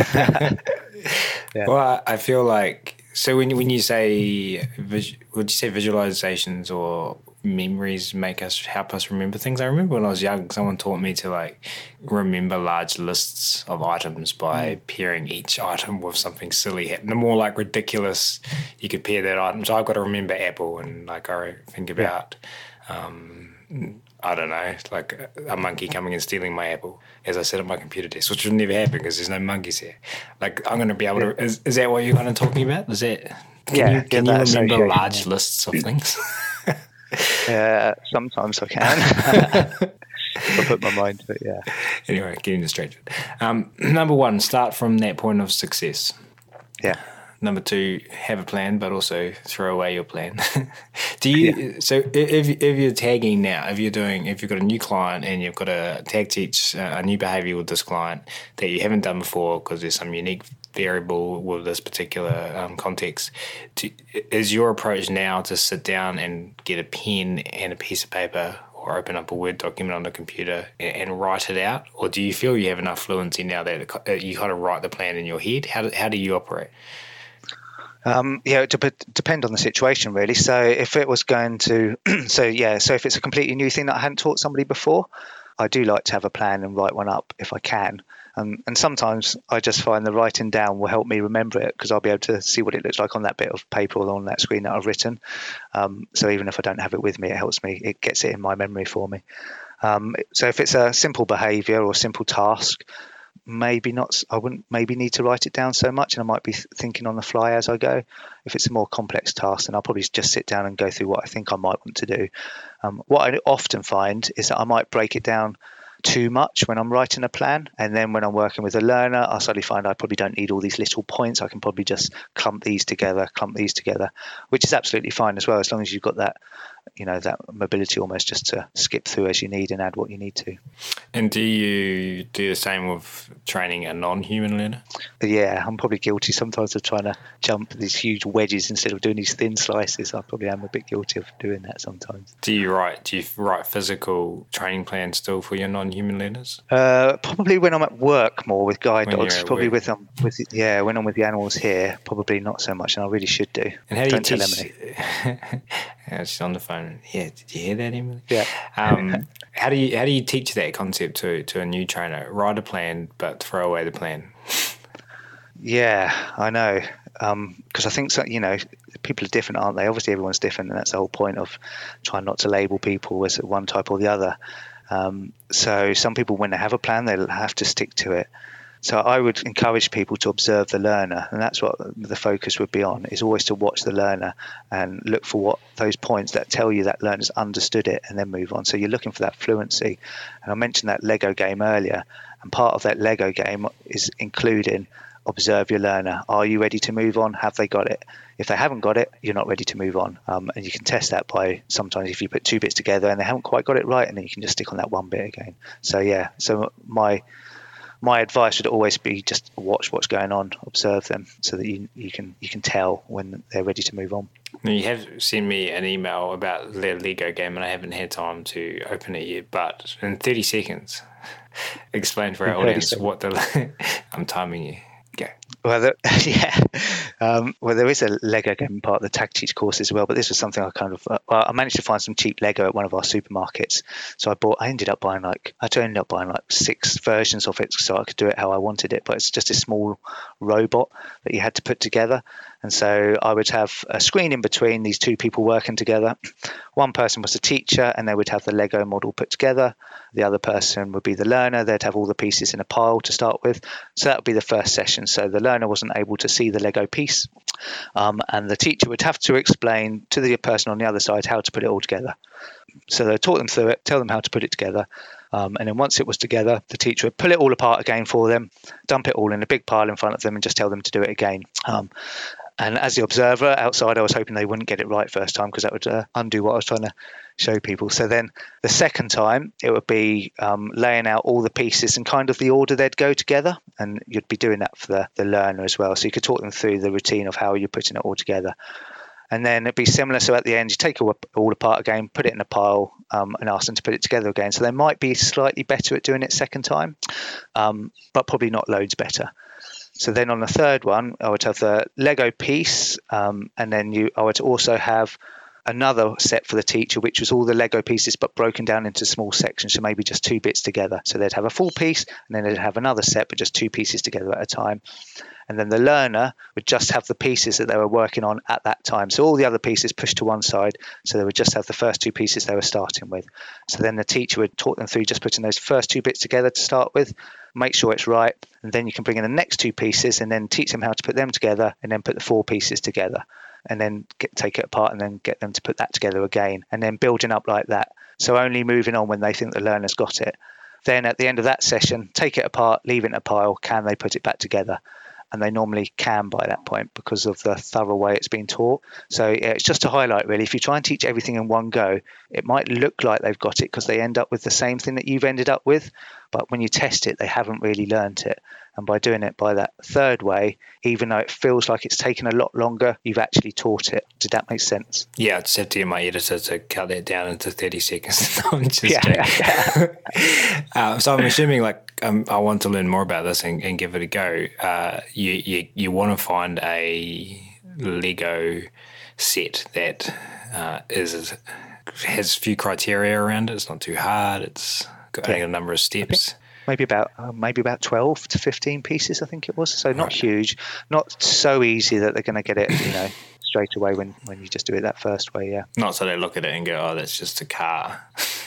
yeah. Well, I feel like, so when, when you say, would you say visualizations or memories make us, help us remember things? I remember when I was young, someone taught me to like remember large lists of items by mm. pairing each item with something silly. The more like ridiculous you could pair that item. So I've got to remember apple, and like I think about, yeah. um, I don't know, like a monkey coming and stealing my apple as I sit at my computer desk, which would never happen because there's no monkeys here. Like, I'm going to be able to... Is, is that what you're kind of talking about? Is that... Can yeah, you, can you remember large yeah. lists of things? uh, sometimes I can. I put my mind to it, yeah. Anyway, getting distracted. Um, number one, start from that point of success. Yeah. Number two, have a plan, but also throw away your plan. Do you? Yeah. So if if you're tagging now, if you're doing, if you've got a new client and you've got to tag teach a new behaviour with this client that you haven't done before because there's some unique variable with this particular um, context, do, is your approach now to sit down and get a pen and a piece of paper or open up a Word document on the computer and, and write it out, or do you feel you have enough fluency now that you kind of write the plan in your head? How do, how do you operate? Um, yeah, it dep- depend on the situation, really. So if it was going to, so yeah, so if it's a completely new thing that I hadn't taught somebody before, I do like to have a plan and write one up if I can. Um, and sometimes I just find the writing down will help me remember it because I'll be able to see what it looks like on that bit of paper or on that screen that I've written. Um, so even if I don't have it with me, it helps me, it gets it in my memory for me. Um, so if it's a simple behaviour or simple task, maybe not, I wouldn't maybe need to write it down so much, and I might be thinking on the fly as I go. If it's a more complex task, then I'll probably just sit down and go through what I think I might want to do. Um, what I often find is that I might break it down too much when I'm writing a plan, and then when I'm working with a learner, I suddenly find I probably don't need all these little points. I can probably just clump these together, clump these together, which is absolutely fine as well, as long as you've got that, you know, that mobility almost just to skip through as you need and add what you need to. And do you do the same with training a non-human learner? Yeah, I'm probably guilty sometimes of trying to jump these huge wedges instead of doing these thin slices. I probably am a bit guilty of doing that sometimes. Do you write, do you write physical training plans still for your non-human learners? Uh, probably when I'm at work more with guide when dogs. Probably with um, with yeah, when I'm with the animals here, probably not so much, and I really should do. And how do Don't you tell teach? Emily. Yeah, she's on the phone. Yeah, did you hear that, Emily? Yeah. Um, how do you how do you teach that concept to to a new trainer? Write a plan, but throw away the plan. Yeah, I know. because um, I think so, you know, people are different, aren't they? Obviously, everyone's different, and that's the whole point of trying not to label people as one type or the other. Um, so some people, when they have a plan, they'll have to stick to it. So I would encourage people to observe the learner, and that's what the focus would be on, is always to watch the learner and look for what those points that tell you that learner's understood it, and then move on. So you're looking for that fluency. And I mentioned that Lego game earlier, and part of that Lego game is including observe your learner. Are you ready to move on? Have they got it? If they haven't got it, you're not ready to move on. Um, and you can test that by sometimes if you put two bits together and they haven't quite got it right, and then you can just stick on that one bit again. So yeah, so my my advice would always be just watch what's going on, observe them, so that you you can you can tell when they're ready to move on. You have sent me an email about the Lego game, and I haven't had time to open it yet. But in thirty seconds, explain for our audience seconds. what the I'm timing you. Go. Well, the, yeah. Um, well, there is a Lego game part of the Tag Teach course as well, but this was something I kind of, uh, well, I managed to find some cheap Lego at one of our supermarkets. So I bought, I ended up buying like, I ended up buying like six versions of it so I could do it how I wanted it, but it's just a small robot that you had to put together. And so I would have a screen in between these two people working together. One person was the teacher, and they would have the Lego model put together. The other person would be the learner. They'd have all the pieces in a pile to start with. So that would be the first session. So the learner wasn't able to see the Lego piece, um, and the teacher would have to explain to the person on the other side how to put it all together. So they taught them through it, tell them how to put it together. Um, and then once it was together, the teacher would pull it all apart again for them, dump it all in a big pile in front of them, and just tell them to do it again. Um, And as the observer outside, I was hoping they wouldn't get it right first time, because that would uh, undo what I was trying to show people. So then the second time, it would be um, laying out all the pieces and kind of the order they'd go together. And you'd be doing that for the, the learner as well. So you could talk them through the routine of how you're putting it all together. And then it'd be similar. So at the end, you take it all, all apart again, put it in a pile, um, and ask them to put it together again. So they might be slightly better at doing it second time, um, but probably not loads better. So then on the third one, I would have the Lego piece, um, and then you, I would also have another set for the teacher, which was all the Lego pieces but broken down into small sections, so maybe just two bits together. So they'd have a full piece, and then they'd have another set but just two pieces together at a time. And then the learner would just have the pieces that they were working on at that time. So all the other pieces pushed to one side, so they would just have the first two pieces they were starting with. So then the teacher would talk them through just putting those first two bits together to start with, make sure it's right, and then you can bring in the next two pieces and then teach them how to put them together, and then put the four pieces together, and then get, take it apart and then get them to put that together again, and then building up like that. So only moving on when they think the learner's got it. Then at the end of that session, take it apart, leave it in a pile, can they put it back together? And they normally can by that point because of the thorough way it's been taught. So yeah, it's just to highlight, really, if you try and teach everything in one go, it might look like they've got it because they end up with the same thing that you've ended up with. But when you test it, they haven't really learned it. And by doing it by that third way, even though it feels like it's taken a lot longer, you've actually taught it. Did that make sense? Yeah, I just have to get my editor to cut that down into thirty seconds. I'm just yeah. uh, so I'm assuming, like, um, I want to learn more about this and, and give it a go. Uh, you you, you want to find a Lego set that uh, is has a few criteria around it. It's not too hard. It's got yeah. a number of steps. Okay. Maybe about uh, maybe about twelve to fifteen pieces, I think it was. So not right. huge, not so easy that they're going to get it, you know, straight away when, when you just do it that first way. Yeah. Not so they look at it and go, "Oh, that's just a car."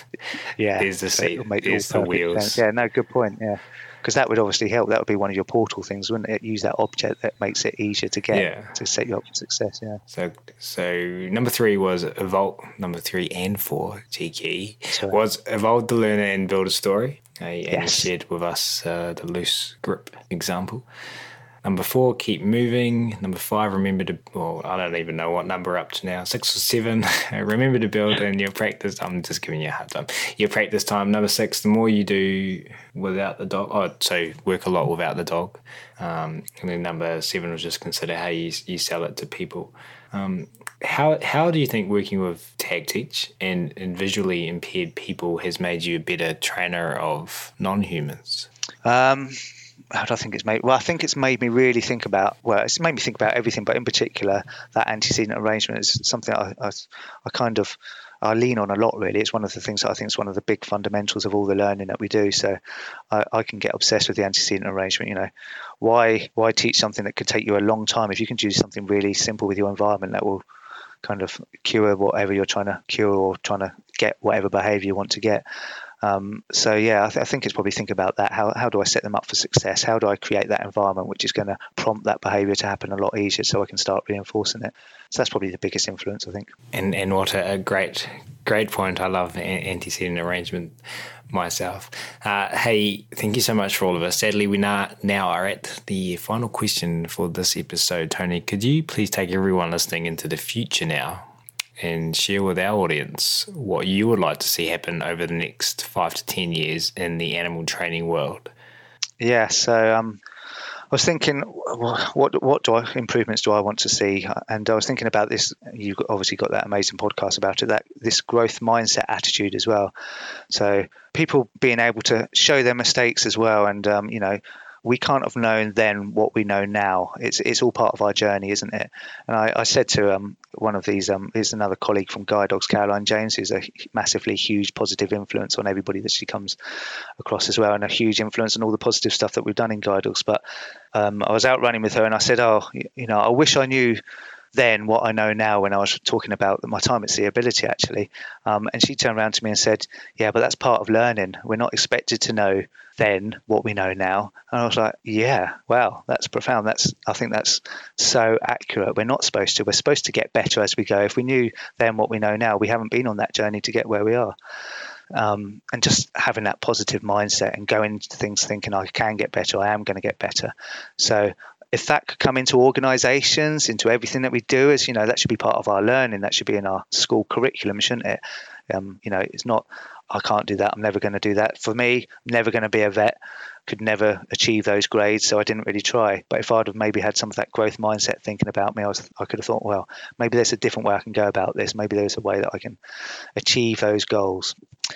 Yeah. There's the seat. There's the wheels. Sense. Yeah. No, good point. Yeah. Because that would obviously help. That would be one of your portal things, wouldn't it? Use that object that makes it easier to get yeah. to set you up for success. Yeah. So, so number three was evolve. Number three and four, cheeky, Sorry. was evolve the learner and build a story. Uh, and yes. you shared with us uh, the loose grip example. Number four, keep moving. Number five, remember to, well, I don't even know what number up to now, six or seven, remember to build in your practice. I'm just giving you a hard time. Your practice time. Number six, the more you do without the dog, oh, so work a lot without the dog. Um, and then number seven was just consider how you, you sell it to people. Um, how how do you think working with Tag Teach and, and visually impaired people has made you a better trainer of non-humans? Um. How do I think it's made? Well, I think it's made me really think about. Well, it's made me think about everything, but in particular, that antecedent arrangement is something I, I, I kind of I lean on a lot, really. It's one of the things that I think is one of the big fundamentals of all the learning that we do. So I, I can get obsessed with the antecedent arrangement. You know, why why teach something that could take you a long time if you can do something really simple with your environment that will kind of cure whatever you're trying to cure or trying to get whatever behavior you want to get. Um, so yeah, I, th- I think it's probably think about that. How how do I set them up for success? How do I create that environment which is going to prompt that behaviour to happen a lot easier, so I can start reinforcing it? So that's probably the biggest influence, I think. And and what a, a great great point. I love antecedent arrangement myself. Uh, hey, thank you so much for all of us. Sadly, we now now are at the final question for this episode. Tony, could you please take everyone listening into the future now and share with our audience what you would like to see happen over the next five to ten years in the animal training world? Yeah, so um, I was thinking, what what do I, improvements do I want to see? And I was thinking about this. You obviously got that amazing podcast about it. That this growth mindset attitude as well. So people being able to show their mistakes as well, and um, you know. We can't have known then what we know now. It's it's all part of our journey, isn't it? And I, I said to um, one of these, um, is another colleague from Guide Dogs, Caroline James, who's a massively huge positive influence on everybody that she comes across as well, and a huge influence on all the positive stuff that we've done in Guide Dogs. But um, I was out running with her, and I said, oh, you know, I wish I knew then what I know now when I was talking about my time at Sea Ability, actually. Um, and she turned around to me and said, yeah, but that's part of learning. We're not expected to know then what we know now. And I was like, yeah, wow, that's profound. That's I think that's so accurate. We're not supposed to. We're supposed to get better as we go. If we knew then what we know now, we haven't been on that journey to get where we are. Um, and just having that positive mindset and going into things thinking I can get better, I am going to get better. So if that could come into organisations, into everything that we do, as you know, that should be part of our learning. That should be in our school curriculum, shouldn't it? Um, you know, it's not, I can't do that. I'm never going to do that. For me, I'm never going to be a vet. Could never achieve those grades, so I didn't really try. But if I'd have maybe had some of that growth mindset thinking about me, I was, I could have thought, well, maybe there's a different way I can go about this. Maybe there's a way that I can achieve those goals.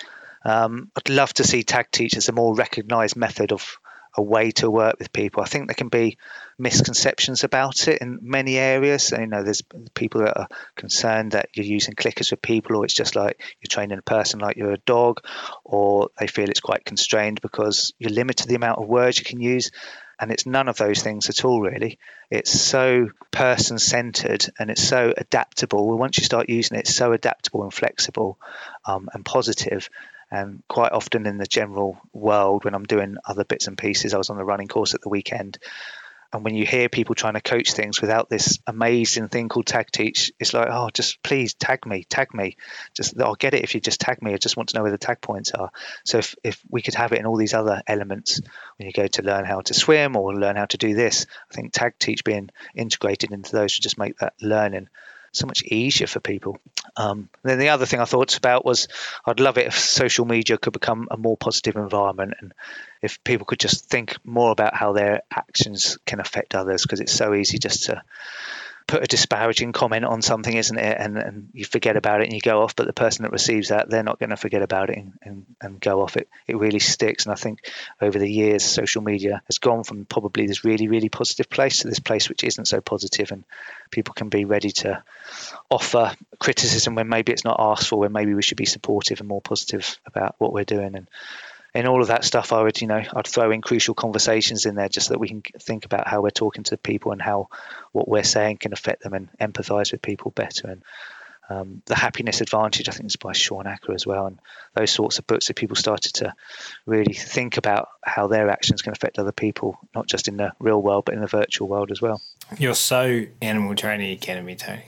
Um, I'd love to see tag teach as a more recognised method of a way to work with people. I think there can be misconceptions about it in many areas. You know, there's people that are concerned that you're using clickers with people, or it's just like you're training a person like you're a dog, or they feel it's quite constrained because you're limited to the amount of words you can use. And it's none of those things at all, really. It's so person-centered and it's so adaptable. Well, once you start using it, it's so adaptable and flexible um, and positive. And quite often in the general world, when I'm doing other bits and pieces, I was on the running course at the weekend. And when you hear people trying to coach things without this amazing thing called tag teach, it's like, oh, just please tag me, tag me. Just I'll get it if you just tag me. I just want to know where the tag points are. So if, if we could have it in all these other elements, when you go to learn how to swim or learn how to do this, I think tag teach being integrated into those would just make that learning so much easier for people. Um, then the other thing I thought about was I'd love it if social media could become a more positive environment, and if people could just think more about how their actions can affect others, because it's so easy just to put a disparaging comment on something, isn't it? And, and you forget about it and you go off, but the person that receives that, they're not going to forget about it and, and, and go off. It It really sticks. And I think over the years, social media has gone from probably this really, really positive place to this place which isn't so positive, and people can be ready to offer criticism when maybe it's not asked for, when maybe we should be supportive and more positive about what we're doing. And in all of that stuff, I would, you know, I'd throw in crucial conversations in there just so that we can think about how we're talking to people and how what we're saying can affect them, and empathise with people better. And um, The Happiness Advantage, I think, is by Sean Acker as well. And those sorts of books, that people started to really think about how their actions can affect other people, not just in the real world, but in the virtual world as well. You're so Animal Training Academy, Tony.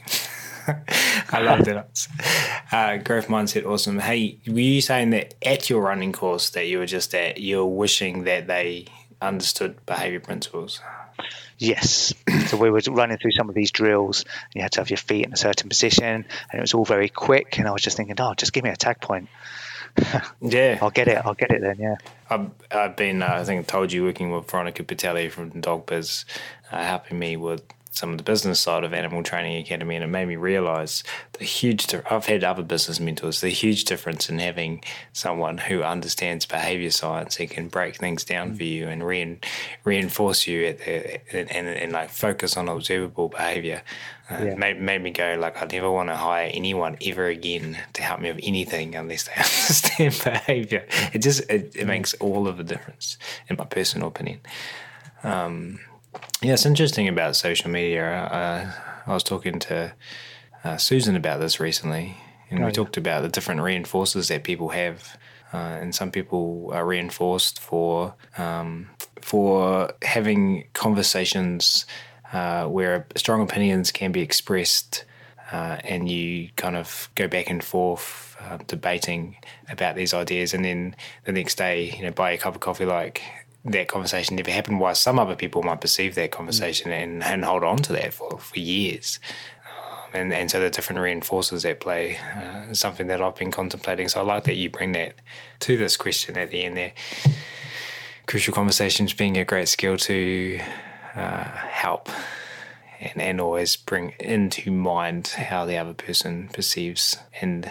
I loved it. Uh, growth mindset, awesome. Hey, were you saying that at your running course that you were just at, you were wishing that they understood behaviour principles? Yes. So we were running through some of these drills, and you had to have your feet in a certain position, and it was all very quick. And I was just thinking, oh, just give me a tag point. Yeah, I'll get it. I'll get it then. Yeah. I've, I've been, uh, I think I told you, working with Veronica Patelli from Dog Biz, uh, helping me with some of the business side of Animal Training Academy, and it made me realize the huge, I've had other business mentors, the huge difference in having someone who understands behavior science and can break things down for you and re- reinforce you at the, and, and, and like focus on observable behavior. Uh, yeah. made, made me go, like, I never want to hire anyone ever again to help me with anything unless they understand behavior. It just, it, it makes all of the difference, in my personal opinion. Um, yeah, it's interesting about social media. Uh, I was talking to uh, Susan about this recently, and oh, we yeah. talked about the different reinforcers that people have. Uh, and some people are reinforced for um, for having conversations uh, where strong opinions can be expressed, uh, and you kind of go back and forth uh, debating about these ideas, and then the next day, you know, buy a cup of coffee like that conversation never happened, while some other people might perceive that conversation mm. and, and hold on to that for, for years. Um, and, and so the different reinforcers at play uh, is something that I've been contemplating. So I like that you bring that to this question at the end there. Crucial conversations being a great skill to uh, help and, and always bring into mind how the other person perceives and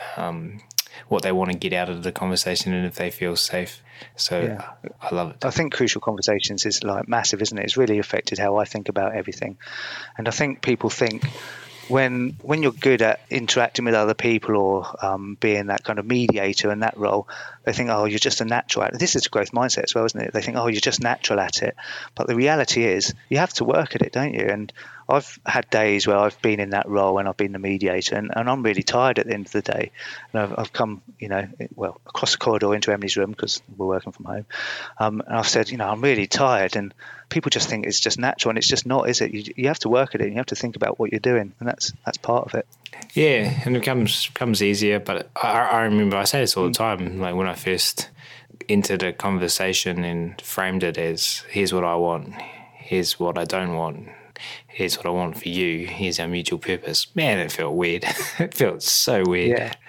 um, what they want to get out of the conversation and if they feel safe. So yeah. I love it. I think Crucial Conversations is like massive, isn't it? It's really affected how I think about everything. And I think people think when when you're good at interacting with other people or um, being that kind of mediator in that role, they think, oh, you're just a natural at it. This is a growth mindset as well, isn't it? They think, oh, you're just natural at it. But the reality is you have to work at it, don't you? And I've had days where I've been in that role and I've been the mediator, and, and I'm really tired at the end of the day. And I've, I've come, you know, well, across the corridor into Emily's room because we're working from home. Um, and I've said, you know, I'm really tired. And people just think it's just natural, and it's just not, is it? You, you have to work at it, and you have to think about what you're doing, and that's that's part of it. Yeah, and it becomes, becomes easier. But I, I remember I say this all the time, like when I first entered a conversation and framed it as, here's what I want, here's what I don't want, here's what I want for you, here's our mutual purpose. Man, it felt weird. It felt so weird. Yeah.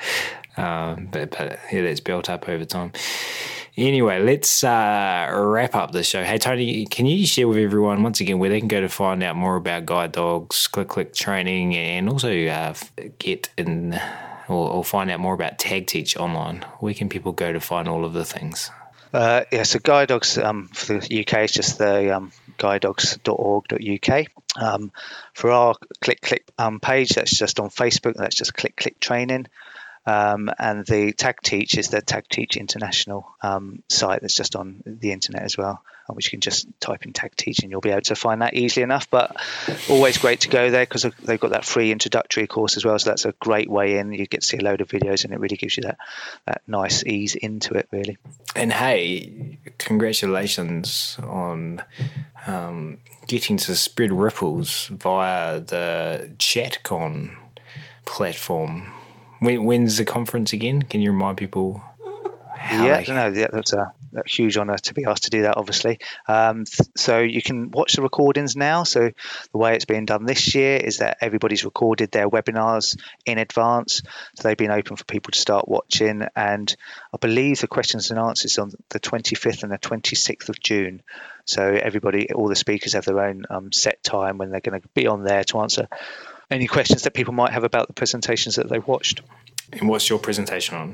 Um, but, but yeah, it's built up over time. Anyway, let's uh, wrap up the show. Hey, Tony, can you share with everyone, once again, where they can go to find out more about Guide Dogs, Click Click Training, and also uh, get in or, or find out more about Tag Teach online? Where can people go to find all of the things? Uh, yeah, so Guide Dogs um, for the U K is just the um, guide dogs dot org dot U K. Um, for our Click Click um, page, that's just on Facebook. That's just Click Click Training. Um, and the Tag Teach is the Tag Teach International um, site that's just on the internet as well, which you can just type in Tag Teach and you'll be able to find that easily enough. But always great to go there because they've got that free introductory course as well. So that's a great way in. You get to see a load of videos and it really gives you that, that nice ease into it, really. And hey, congratulations on um, getting to spread ripples via the ChatCon platform. When, when's the conference again? Can you remind people? How yeah, they... no, yeah, that's a, a huge honour to be asked to do that, obviously. Um, th- so you can watch the recordings now. So the way it's being done this year is that everybody's recorded their webinars in advance. So they've been open for people to start watching. And I believe the questions and answers on the twenty-fifth and the twenty-sixth of June. So everybody, all the speakers have their own um, set time when they're going to be on there to answer any questions that people might have about the presentations that they've watched. And what's your presentation on?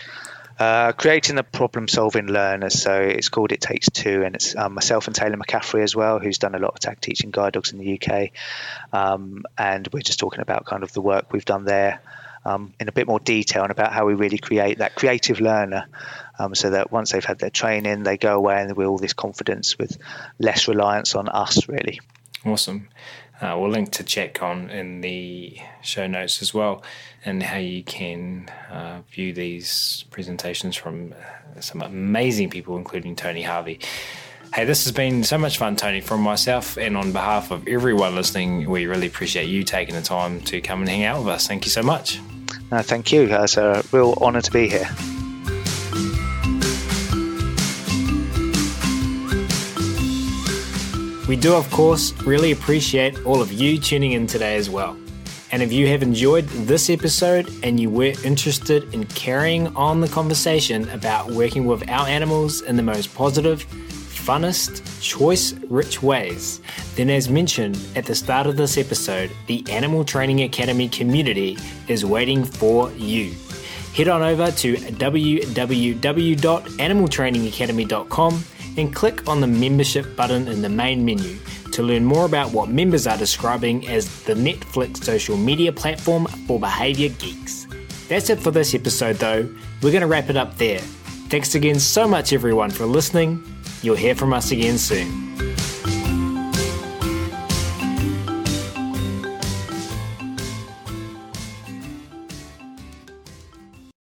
Uh, creating the problem-solving learner. So it's called It Takes Two, and it's um, myself and Taylor McCaffrey as well, who's done a lot of tag teaching guide dogs in the U K. Um, and we're just talking about kind of the work we've done there um, in a bit more detail and about how we really create that creative learner um, so that once they've had their training, they go away and with all this confidence with less reliance on us, really. Awesome. Uh, we'll link to ChatCon in the show notes as well, and how you can uh, view these presentations from uh, some amazing people, including Tony Harvey. Hey, this has been so much fun, Tony. From myself and on behalf of everyone listening, we really appreciate you taking the time to come and hang out with us. Thank you so much. Uh, thank you. It's a real honour to be here. We do, of course, really appreciate all of you tuning in today as well. And if you have enjoyed this episode and you were interested in carrying on the conversation about working with our animals in the most positive, funnest, choice-rich ways, then as mentioned at the start of this episode, the Animal Training Academy community is waiting for you. Head on over to w w w dot animal training academy dot com and click on the membership button in the main menu to learn more about what members are describing as the Netflix social media platform for behaviour geeks. That's it for this episode though. We're going to wrap it up there. Thanks again so much everyone for listening. You'll hear from us again soon.